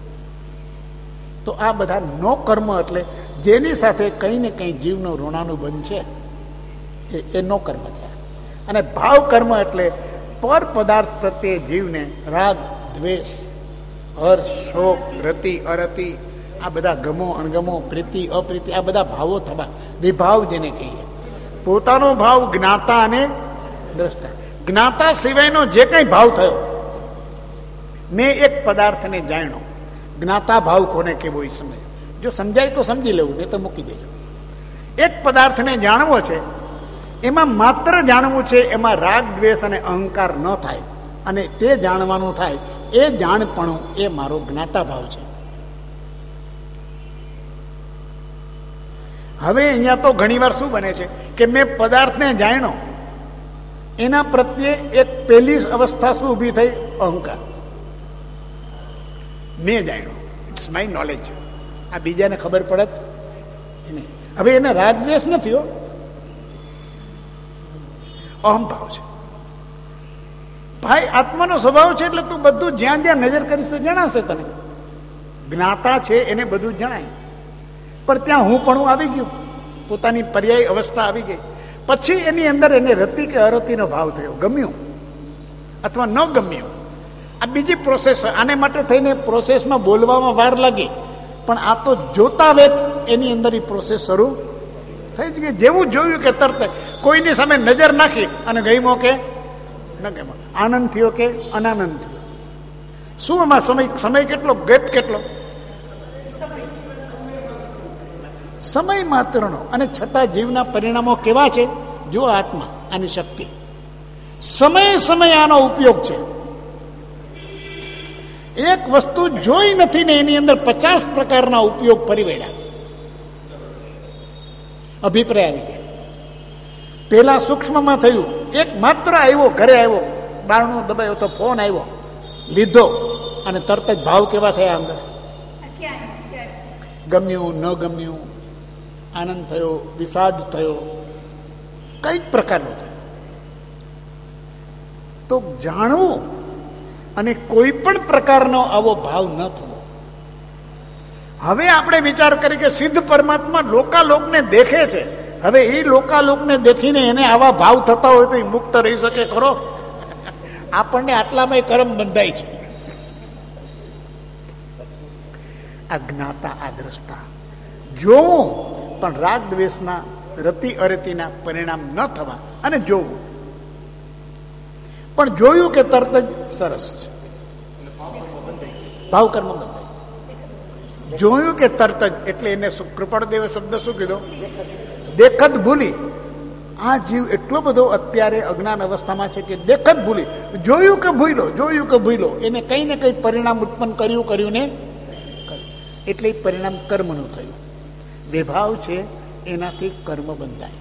તો આ બધા નો કર્મ એટલે જેની સાથે કંઈ ને કંઈ જીવનો ઋણાનુબંધ છે એ નો કર્મ થયા. અને ભાવ કર્મ એટલે પર પદાર્થ પ્રત્યે જીવને રાગ, દ્વેષ, હર્ષ, શોક, રતિ, અરતિ આ બધા ગમો, અણગમો, પ્રીતિ, અપ્રીતિ આ બધા ભાવો થવા, વિભાવ જેને કહીએ. પોતાનો ભાવ, જ્ઞાતા અને દ્રષ્ટા. જ્ઞાતા સિવાયનો જે કંઈ ભાવ થયો, મેં એક પદાર્થને જાણ્યો. જ્ઞાતા ભાવ કોને કેવો એ સમજ, જો સમજાય તો સમજી લેવું, નહીં તો મૂકી દેજો. એક પદાર્થને જાણવો છે, એમાં માત્ર જાણવું છે, એમાં રાગ, દ્વેષ અને અહંકાર ન થાય, અને તે જાણવાનું થાય એ જાણપણું એ મારો જ્ઞાતા ભાવ છે. હવે અહીંયા તો ઘણીવાર શું બને છે કે મેં પદાર્થને જાણ્યો, એના પ્રત્યે એક પહેલી અવસ્થા શું ઊભી થઈ? અહંકાર. મેં જાણ્યો, ઇટ્સ માય નોલેજ. આ બીજાને ખબર પડત નહીં. હવે એને રાગ દ્વેષ નથી હો, અહંભાવ છે. ભાઈ આત્માનો સ્વભાવ છે એટલે તું બધું જ્યાં જ્યાં નજર કરીશ તો જણાશે તને. જ્ઞાતા છે એને બધું જણાય, પણ ત્યાં હું પણ આવી ગયું, પોતાની પર્યાય અવસ્થા આવી ગઈ. પછી એની અંદર એને રતિ કે અરતિનો ભાવ થયો, ગમ્યું અથવા ન ગમ્યું. આ બીજી પ્રોસેસ. આને માટે થઈને પ્રોસેસમાં બોલવામાં વાર લાગી, પણ આ તો જોતા વેત એની અંદર એ પ્રોસેસ શરૂ થઈ જ ગઈ. જેવું જોયું કે તરત કોઈની સામે નજર નાખી અને ગઈમો કે ન ગઈમો, આનંદ થયો કે અનાનંદ થયો. શું એમાં સમય કેટલો, ગેપ કેટલો? સમય માત્રનો. અને છતાં જીવના પરિણામો કેવા છે? જો આત્મા, આની શક્તિ, સમય સમય આનો ઉપયોગ છે. એક વસ્તુ જોઈ નથી ને એની અંદર 50 પ્રકારના ઉપયોગ પરિવેડા. અભિપ્રાય આવી ગયા. પેલા સૂક્ષ્મમાં થયું, એક માત્ર આવ્યો, ઘરે આવ્યો, બારણું દબાયો તો ફોન આવ્યો, લીધો, અને તરત જ ભાવ કેવા થયા અંદર? ગમ્યું, ન ગમ્યું, આનંદ થયો, વિષાદ થયો, કઈક પ્રકારનો થયો. તો જાણવું અને કોઈ પણ પ્રકારનો આવો ભાવ ન થવો. હવે આપણે વિચાર કરી કે સિદ્ધ પરમાત્મા લોકાલોકને દેખે છે. હવે એ લોકાલોકને દેખીને એને આવા ભાવ થતા હોય તો એ મુક્ત રહી શકે ખરો? આપણને આટલામાં કર્મ બંધાય છે. આ જ્ઞાતા, આ દ્રષ્ટા જોવું, પણ રાગ દ્વેષના, રતિ અરતિના પરિણામ ન થવા. અને જોવું પણ જોયું કે તરત જ સરસ છે, ભાવ કર્મ બંધાય. જોયું કે તરત જ, એટલે એને કૃપાળદેવે શબ્દ શું કીધો? દેખત ભૂલી. આ જીવ એટલો બધો અત્યારે અજ્ઞાન અવસ્થામાં છે કે દેખત ભૂલી. જોયું કે ભૂલો, જોયું કે ભૂલો, એને કઈ ને કઈ પરિણામ ઉત્પન્ન કર્યું ને એટલે પરિણામ કર્મનું થયું. વિભાવ છે એનાથી કર્મ બંધાય.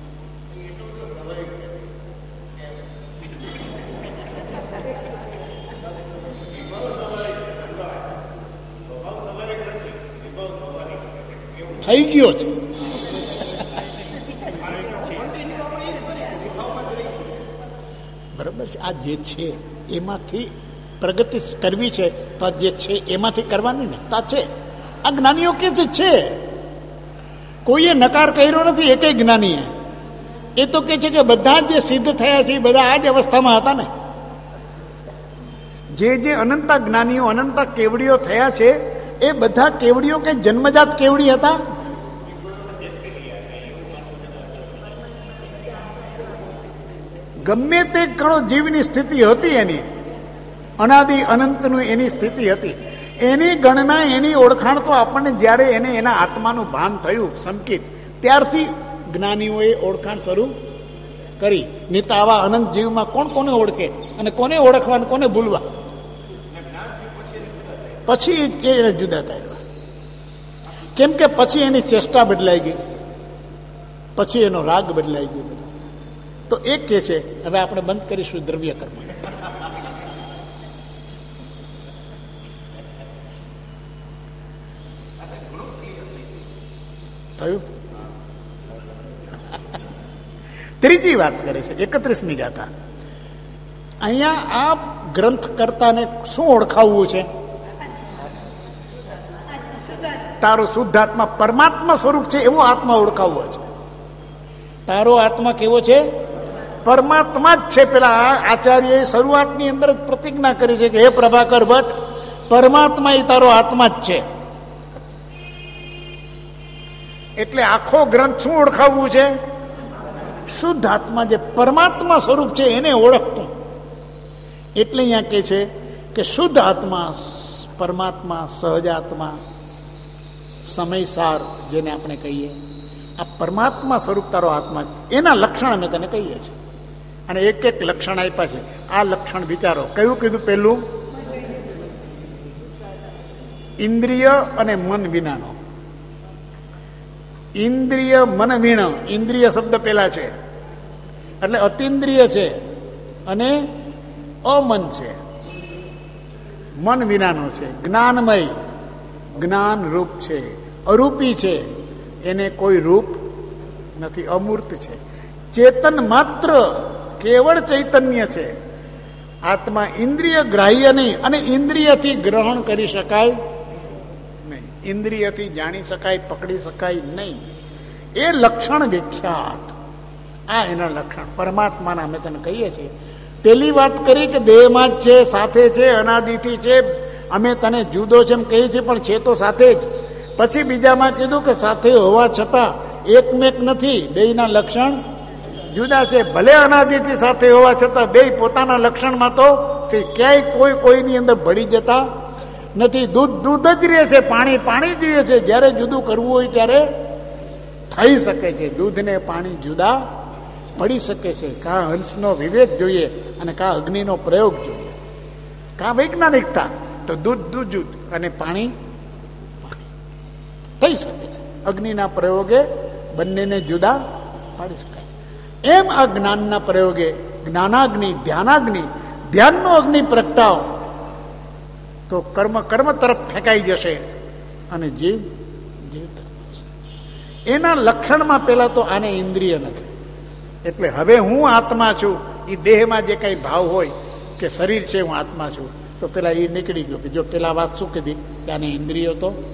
થઈ ગયો છે. બરાબર છે. આ જે છે એમાંથી પ્રગતિ કરવી છે તો જે છે એમાંથી કરવાની ને તા છે. આ જ્ઞાનીઓ કે છે, કોઈએ નકાર કર્યો નથી એકેય જ્ઞાનીએ. એ તો કે છે કે બધા જે સિદ્ધ થયા છે એ બધા આ જ અવસ્થામાં હતા ને. જે અનંતા જ્ઞાનીઓ અનંતા કેવડીઓ થયા છે એ બધા કેવડીઓ કે જન્મજાત કેવડી હતા? ગમે તે કણો જીવની સ્થિતિ હતી, એની અનાદિ અનંતનું એની સ્થિતિ હતી. એની ગણના એની ઓળખાણ તો આપણને જ્યારે એને એના આત્માનું ભાન થયું સંકિત, ત્યારથી જ્ઞાનીઓએ ઓળખાણ શરૂ કરી. નહીં તો આવા અનંત જીવમાં કોણ કોને ઓળખે અને કોને ઓળખવા અને કોને ભૂલવા? પછી એને જુદા થયા. કેમ કે પછી એની ચેષ્ટા બદલાઈ ગઈ, પછી એનો રાગ બદલાઈ ગયો. તો એક કે છે હવે આપણે બંધ કરીશું દ્રવ્ય કર્મ. થયું? ત્રીજી વાત કરે છે 31મી ગાથા. અહીંયા આ ગ્રંથ કર્તાને શું ઓળખાવવું છે? તારો શુદ્ધ આત્મા પરમાત્મા સ્વરૂપ છે એવો આત્મા ઓળખાવવો છે. તારો આત્મા કેવો છે? પરમાત્મા જ છે. પેલા આચાર્યએ શરૂઆતની અંદર જ પ્રતિજ્ઞા કરી છે કે હે પ્રભાકર ભટ્ટ, પરમાત્મા એ તારો આત્મા જ છે. એટલે આખો ગ્રંથ શું ઓળખાવવું છે? શુદ્ધ આત્મા જે પરમાત્મા સ્વરૂપ છે એને ઓળખતું. એટલે અહીંયા કે છે કે શુદ્ધ આત્મા, પરમાત્મા, સહજાત્મા, સમયસાર જેને આપણે કહીએ, આ પરમાત્મા સ્વરૂપ તારો આત્મા, એના લક્ષણ અમે તને કહીએ છીએ. અને એક એક લક્ષણ આપ્યા છે. આ લક્ષણ વિચારો. કયું કીધું? પહેલું ઇન્દ્રિય અને મન વિનાનો. ઇન્દ્રિય મન વીણ, ઇન્દ્રિય શબ્દ પેલા છે એટલે અતિન્દ્રિય છે અને અમન છે. મન વિનાનો છે, જ્ઞાનમય, જ્ઞાન રૂપ છે, અરૂપી છે, એને કોઈ રૂપ નથી, અમૂર્ત છે, ચેતન માત્ર, કેવળ ચૈતન્ય છે. આત્મા ઇન્દ્રિય ગ્રાહ્ય નહીં અને ઇન્દ્રિયથી ગ્રહણ કરી શકાય નહીં, ઇન્દ્રિયથી જાણી શકાય, પકડી શકાય નહીં. એ લક્ષણ વિખ્યાત. આ એના લક્ષણ પરમાત્માના અમે તને કહીએ છીએ. પેલી વાત કરી કે દેહમાં જ છે, સાથે છે, અનાદિથી છે, અમે તને જુદો છે એમ કહીએ છીએ પણ છે તો સાથે જ. પછી બીજામાં કીધું કે સાથે હોવા છતાં એકમેક નથી, બેયના લક્ષણ જુદા છે. ભલે અનાદિથી સાથે હોવા છતાં બે પોતાના લક્ષણમાં તો ક્યાંય કોઈ કોઈની અંદર ભળી જતા નથી. દૂધ દૂધ જ રહે છે, પાણી પાણી જ રહે છે. જ્યારે જુદું કરવું હોય ત્યારે થઈ શકે છે. દૂધને પાણી જુદા પડી શકે છે. કાં હંસનો વિવેક જોઈએ અને કાં અગ્નિનો પ્રયોગ જોઈએ, કાં વૈજ્ઞાનિકતા. તો દૂધ દૂધ અને પાણી થઈ શકે છે. અગ્નિના પ્રયોગે બંનેને જુદા પાડી શકાય છે. એમ આ જ્ઞાનના પ્રયોગે જ્ઞાનાગ્નિ, ધ્યાનાગ્નિ, ધ્યાનનો અગ્નિ પ્રગટાવ તો કર્મ કર્મ તરફ ફેંકાઈ જશે અને જીવ જીવ તરફ. એના લક્ષણમાં પેલા તો આને ઇન્દ્રિય નથી. એટલે હવે હું આત્મા છું, એ દેહમાં જે કઈ ભાવ હોય કે શરીર છે હું આત્મા છું, તો પેલા એ નીકળી ગયો. કે જો પેલા વાત શું કીધી કે આને ઇન્દ્રિયો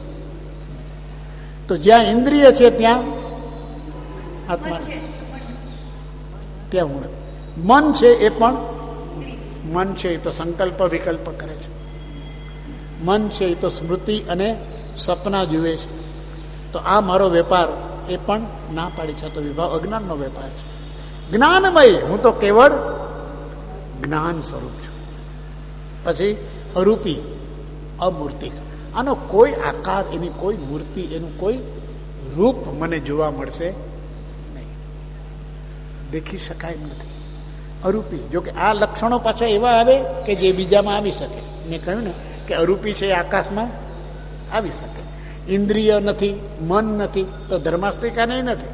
તો જ્યાં ઇન્દ્રિય છે ત્યાં આત્મા, ત્યાં હું નથી. મન છે એ પણ મન છે એ તો સંકલ્પ વિકલ્પ કરે છે. મન છે એ તો સ્મૃતિ અને સપના જુએ છે. તો આ મારો વેપાર એ પણ ના પાડી છે. તો વિભાવ અજ્ઞાનનો વેપાર છે. જ્ઞાનમય, હું તો કેવળ જ્ઞાન સ્વરૂપ છું. પછી અરૂપી, અમૂર્તિક. આનો કોઈ આકાર, એની કોઈ મૂર્તિ, એનું કોઈ રૂપ મને જોવા મળશે નહીં, દેખી શકાય નથી. અરૂપી. જો કે આ લક્ષણો પાછા એવા આવે કે જે બીજામાં આવી શકે. મેં કહ્યું ને કે અરૂપી છે એ આકાશમાં આવી શકે. ઇન્દ્રિય નથી, મન નથી, તો ધર્માસ્તિકા નહીં નથી,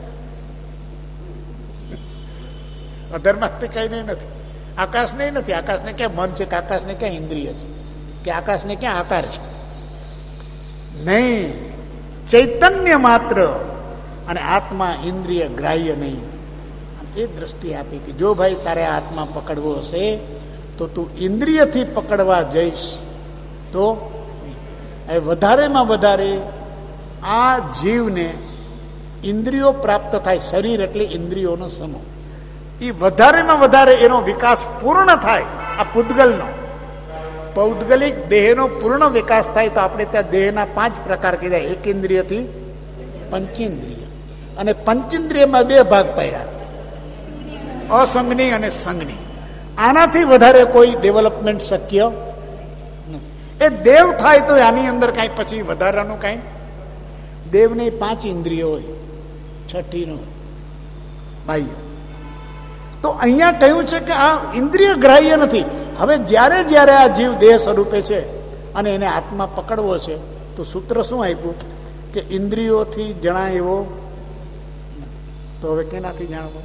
અધર્માસ્તિકા નહીં નથી, આકાશ નહીં નથી. આકાશને ક્યાં મન છે કે આકાશને ક્યાં ઇન્દ્રિય છે કે આકાશને ક્યાં આકાર છે? નહીં. ચૈતન્ય માત્ર અને આત્મા ઇન્દ્રિય ગ્રાહ્ય નહીં. એ દ્રષ્ટિ આપી કે જો ભાઈ તારે આત્મા પકડવો હશે તો તું ઇન્દ્રિયથી પકડવા જઈશ તો વધારેમાં વધારે આ જીવને ઇન્દ્રિયો પ્રાપ્ત થાય. શરીર એટલે ઇન્દ્રિયોનો સમૂહ. એ વધારેમાં વધારે એનો વિકાસ પૂર્ણ થાય. આ પૂતગલનો પૌદ્ગલિક દેહનો પૂર્ણ વિકાસ થાય તો આપણે ત્યાં દેહના 5 પ્રકાર કીધા. એક ઇન્દ્રિયથી પંચેન્દ્રિય, અને પંચેન્દ્રિયમાં 2 ભાગ પાડ્યા, અસંગની અને સંગની. આનાથી વધારે કોઈ ડેવલપમેન્ટ શક્ય નથી. એ દેવ થાય તો આની અંદર કાંઈ પછી વધારાનું કાંઈ. દેવની 5 ઇન્દ્રિયો હોય, છઠ્ઠીનો બાહ્ય. તો અહીંયા કહ્યું છે કે આ ઇન્દ્રિય ગ્રાહ્ય નથી. હવે જ્યારે જ્યારે આ જીવ દેહ સ્વરૂપે છે અને એને આત્મા પકડવો છે તો સૂત્ર શું આપ્યું કે ઇન્દ્રિયોથી જણાય એવો. તો હવે કેનાથી જાણવો?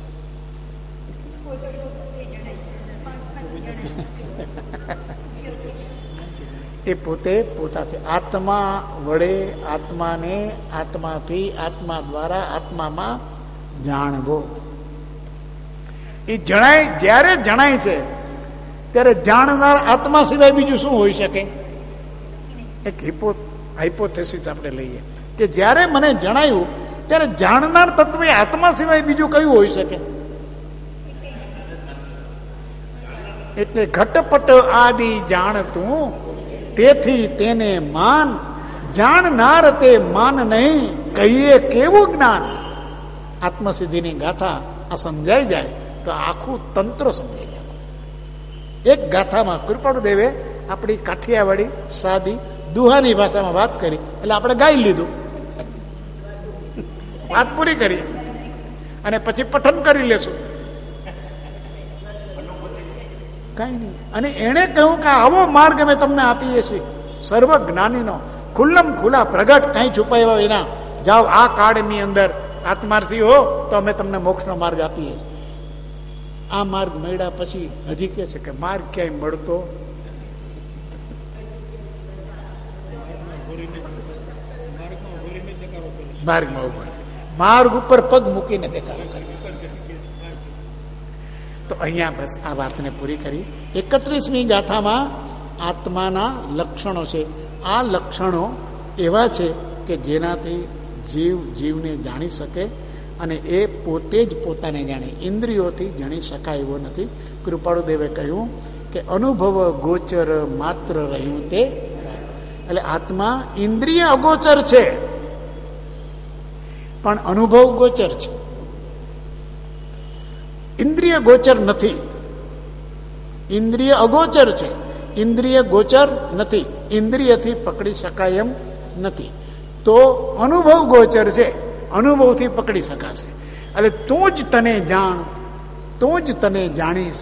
એ પોતે પોતાથી આત્મા વડે આત્માને આત્માથી આત્મા દ્વારા આત્મામાં જાણવો. એ જણાય, જ્યારે જણાય છે ત્યારે જાણનાર આત્મા સિવાય બીજું શું હોઈ શકે? એક હાઇપોથેસિસ આપણે લઈએ કે જ્યારે મને જણાયું ત્યારે જાણનાર તત્વ આત્મા સિવાય બીજું કયું હોઈ શકે? એટલે ઘટપટ આદિ જાણતું તેથી તેને માન, જાણનાર તે માન નહીં, કહીએ કેવું જ્ઞાન. આત્મસિદ્ધિની ગાથા આ સમજાઈ જાય તો આખું તંત્ર સમજાઈ જાય. એક ગાથામાં કૃપાળુ દેવે આપણી કાઠિયાવાડી સાદી દુહાની ભાષામાં વાત કરી એટલે આપણે ગાઈ લીધું, વાત પૂરી કરી અને પછી પઠન કરી લેશું, કઈ નહીં. અને એને કહ્યું કે આવો માર્ગ અમે તમને આપીએ છીએ સર્વ જ્ઞાનીનો, ખુલ્લમ ખુલ્લા પ્રગટ, કઈ છુપાવ્યા વિના. જાઓ આ કાળની અંદર આત્માર્થી હો તો અમે તમને મોક્ષનો માર્ગ આપીએ છીએ. આ માર્ગ મળ્યા પછી હજી કે છે કે માર્ગ ક્યાંય મળતો માર્ગમાં ઉભા, માર્ગ ઉપર પગ મૂકીને દેખાડો કરે. તો અહીંયા બસ આ વાતને પૂરી કરી. 31મી ગાથામાં આત્માના લક્ષણો છે. આ લક્ષણો એવા છે કે જેનાથી જીવ જીવને જાણી શકે અને એ પોતે જ પોતાને જાણે. ઇન્દ્રિયોથી જાણી શકાય એવો નથી. કૃપાળુ દેવે કહ્યું કે અનુભવ ગોચર માત્ર રહ્યું તે. એટલે આત્મા ઇન્દ્રિય અગોચર છે પણ અનુભવ ગોચર છે. ઇન્દ્રિય ગોચર નથી, ઇન્દ્રિય અગોચર છે. ઇન્દ્રિય ગોચર નથી, ઇન્દ્રિયથી પકડી શકાય એમ નથી. તો અનુભવ ગોચર છે, અનુભવથી પકડી શકાશે. એટલે તું જ તને જાણ, તું જ તને જાણીશ.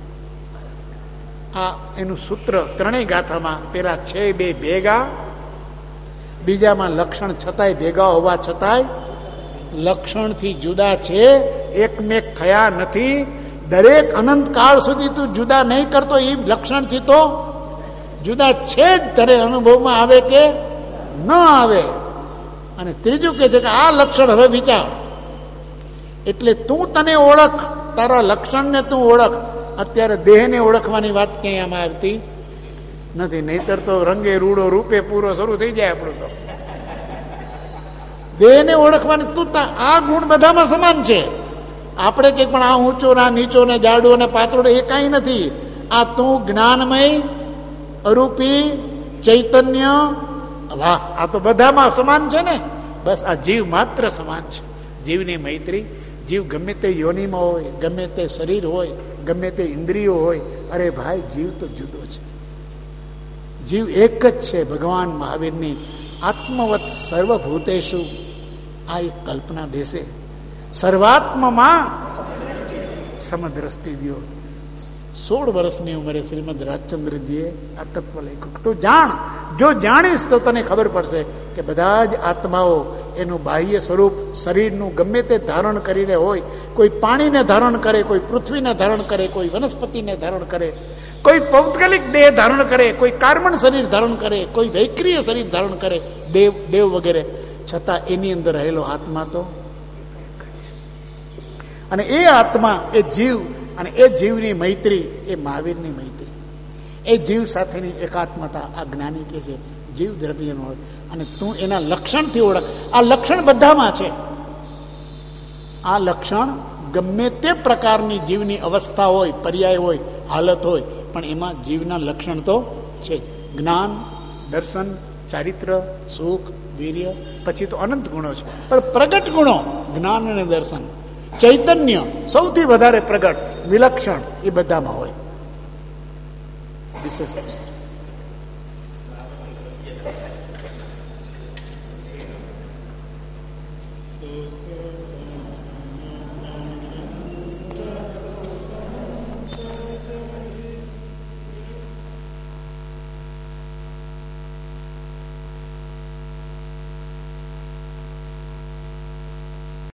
આ એનું સૂત્ર ત્રણેય ગાથામાં. પેલા છે 2 ભેગા, બીજામાં લક્ષણ છતાંય ભેગા હોવા છતાંય લક્ષણથી જુદા છે, એકમેક થયા નથી. દરેક અનંત કાળ સુધી તું જુદા નહીં કરતો એ લક્ષણથી તો જુદા છે જ. તારે અનુભવમાં આવે કે ન આવે. અને ત્રીજું કે છે કે આ લક્ષણ હવે વિચાર. એટલે તું તને ઓળખ, તારા લક્ષણને તું ઓળખ. અત્યારે દેહને ઓળખવાની વાત ક્યાંય આમાં આવતી નથી. નહીતર તો રંગે રૂડો રૂપે પૂરો શરૂ થઈ જાય આપણું. તો દેહને ઓળખવાની તું આ ગુણ બધામાં સમાન છે. આપણે કંઈક પણ આ ઊંચો ના નીચો ને જાડો ને પાતળો એ કાંઈ નથી. આ તું જ્ઞાનમય, અરૂપી, ચૈતન્ય, વાહ, આ તો બધામાં સમાન છે ને. બસ આ જીવ માત્ર સમાન છે. જીવની મૈત્રી. જીવ ગમે તે યોનિમાં હોય, ગમે તે શરીર હોય, ગમે તે ઇન્દ્રિયો હોય, અરે ભાઈ જીવ તો જુદો છે. જીવ એક જ છે. ભગવાન મહાવીરની આત્મવત સર્વભૂતેષુ આ એક કલ્પના બેસે. સર્વાત્મમાં સમદ્રષ્ટિ દ્યો. 16 વર્ષની ઉંમરે શ્રીમદ રાજચંદ્રજીએ આ તત્વ લખ્યું. તું જાણ, જો જાણીશ તો તને ખબર પડશે કે બધા જ આત્માઓ એનું બાહ્ય સ્વરૂપ શરીરનું ગમે તે ધારણ કરીને હોય. કોઈ પાણીને ધારણ કરે, કોઈ પૃથ્વીને ધારણ કરે, કોઈ વનસ્પતિને ધારણ કરે, કોઈ પૌદ્ગલિક દેહ ધારણ કરે, કોઈ કાર્બન શરીર ધારણ કરે, કોઈ વૈક્રિય શરીર ધારણ કરે, દેવ વગેરે. છતાં એની અંદર રહેલો આત્મા તો અને એ આત્મા, એ જીવ અને એ જીવની મૈત્રી એ મહાવીરની મૈત્રી. એ જીવ સાથેની એકાત્મતા આ જ્ઞાની કે છે, જીવ દ્રવ્યનો ઓળખ. અને તું એના લક્ષણથી ઓળખ. આ લક્ષણ બધામાં છે. આ લક્ષણ ગમે તે પ્રકારની જીવની અવસ્થા હોય, પર્યાય હોય, હાલત હોય, પણ એમાં જીવના લક્ષણ તો છે. જ્ઞાન, દર્શન, ચારિત્ર, સુખ, વીર્ય, પછી તો અનંત ગુણો છે. પણ પ્રગટ ગુણો જ્ઞાન અને દર્શન, ચૈતન્ય સૌથી વધારે પ્રગટ, વિલક્ષણ, એ બધામાં હોય. વિશેષ So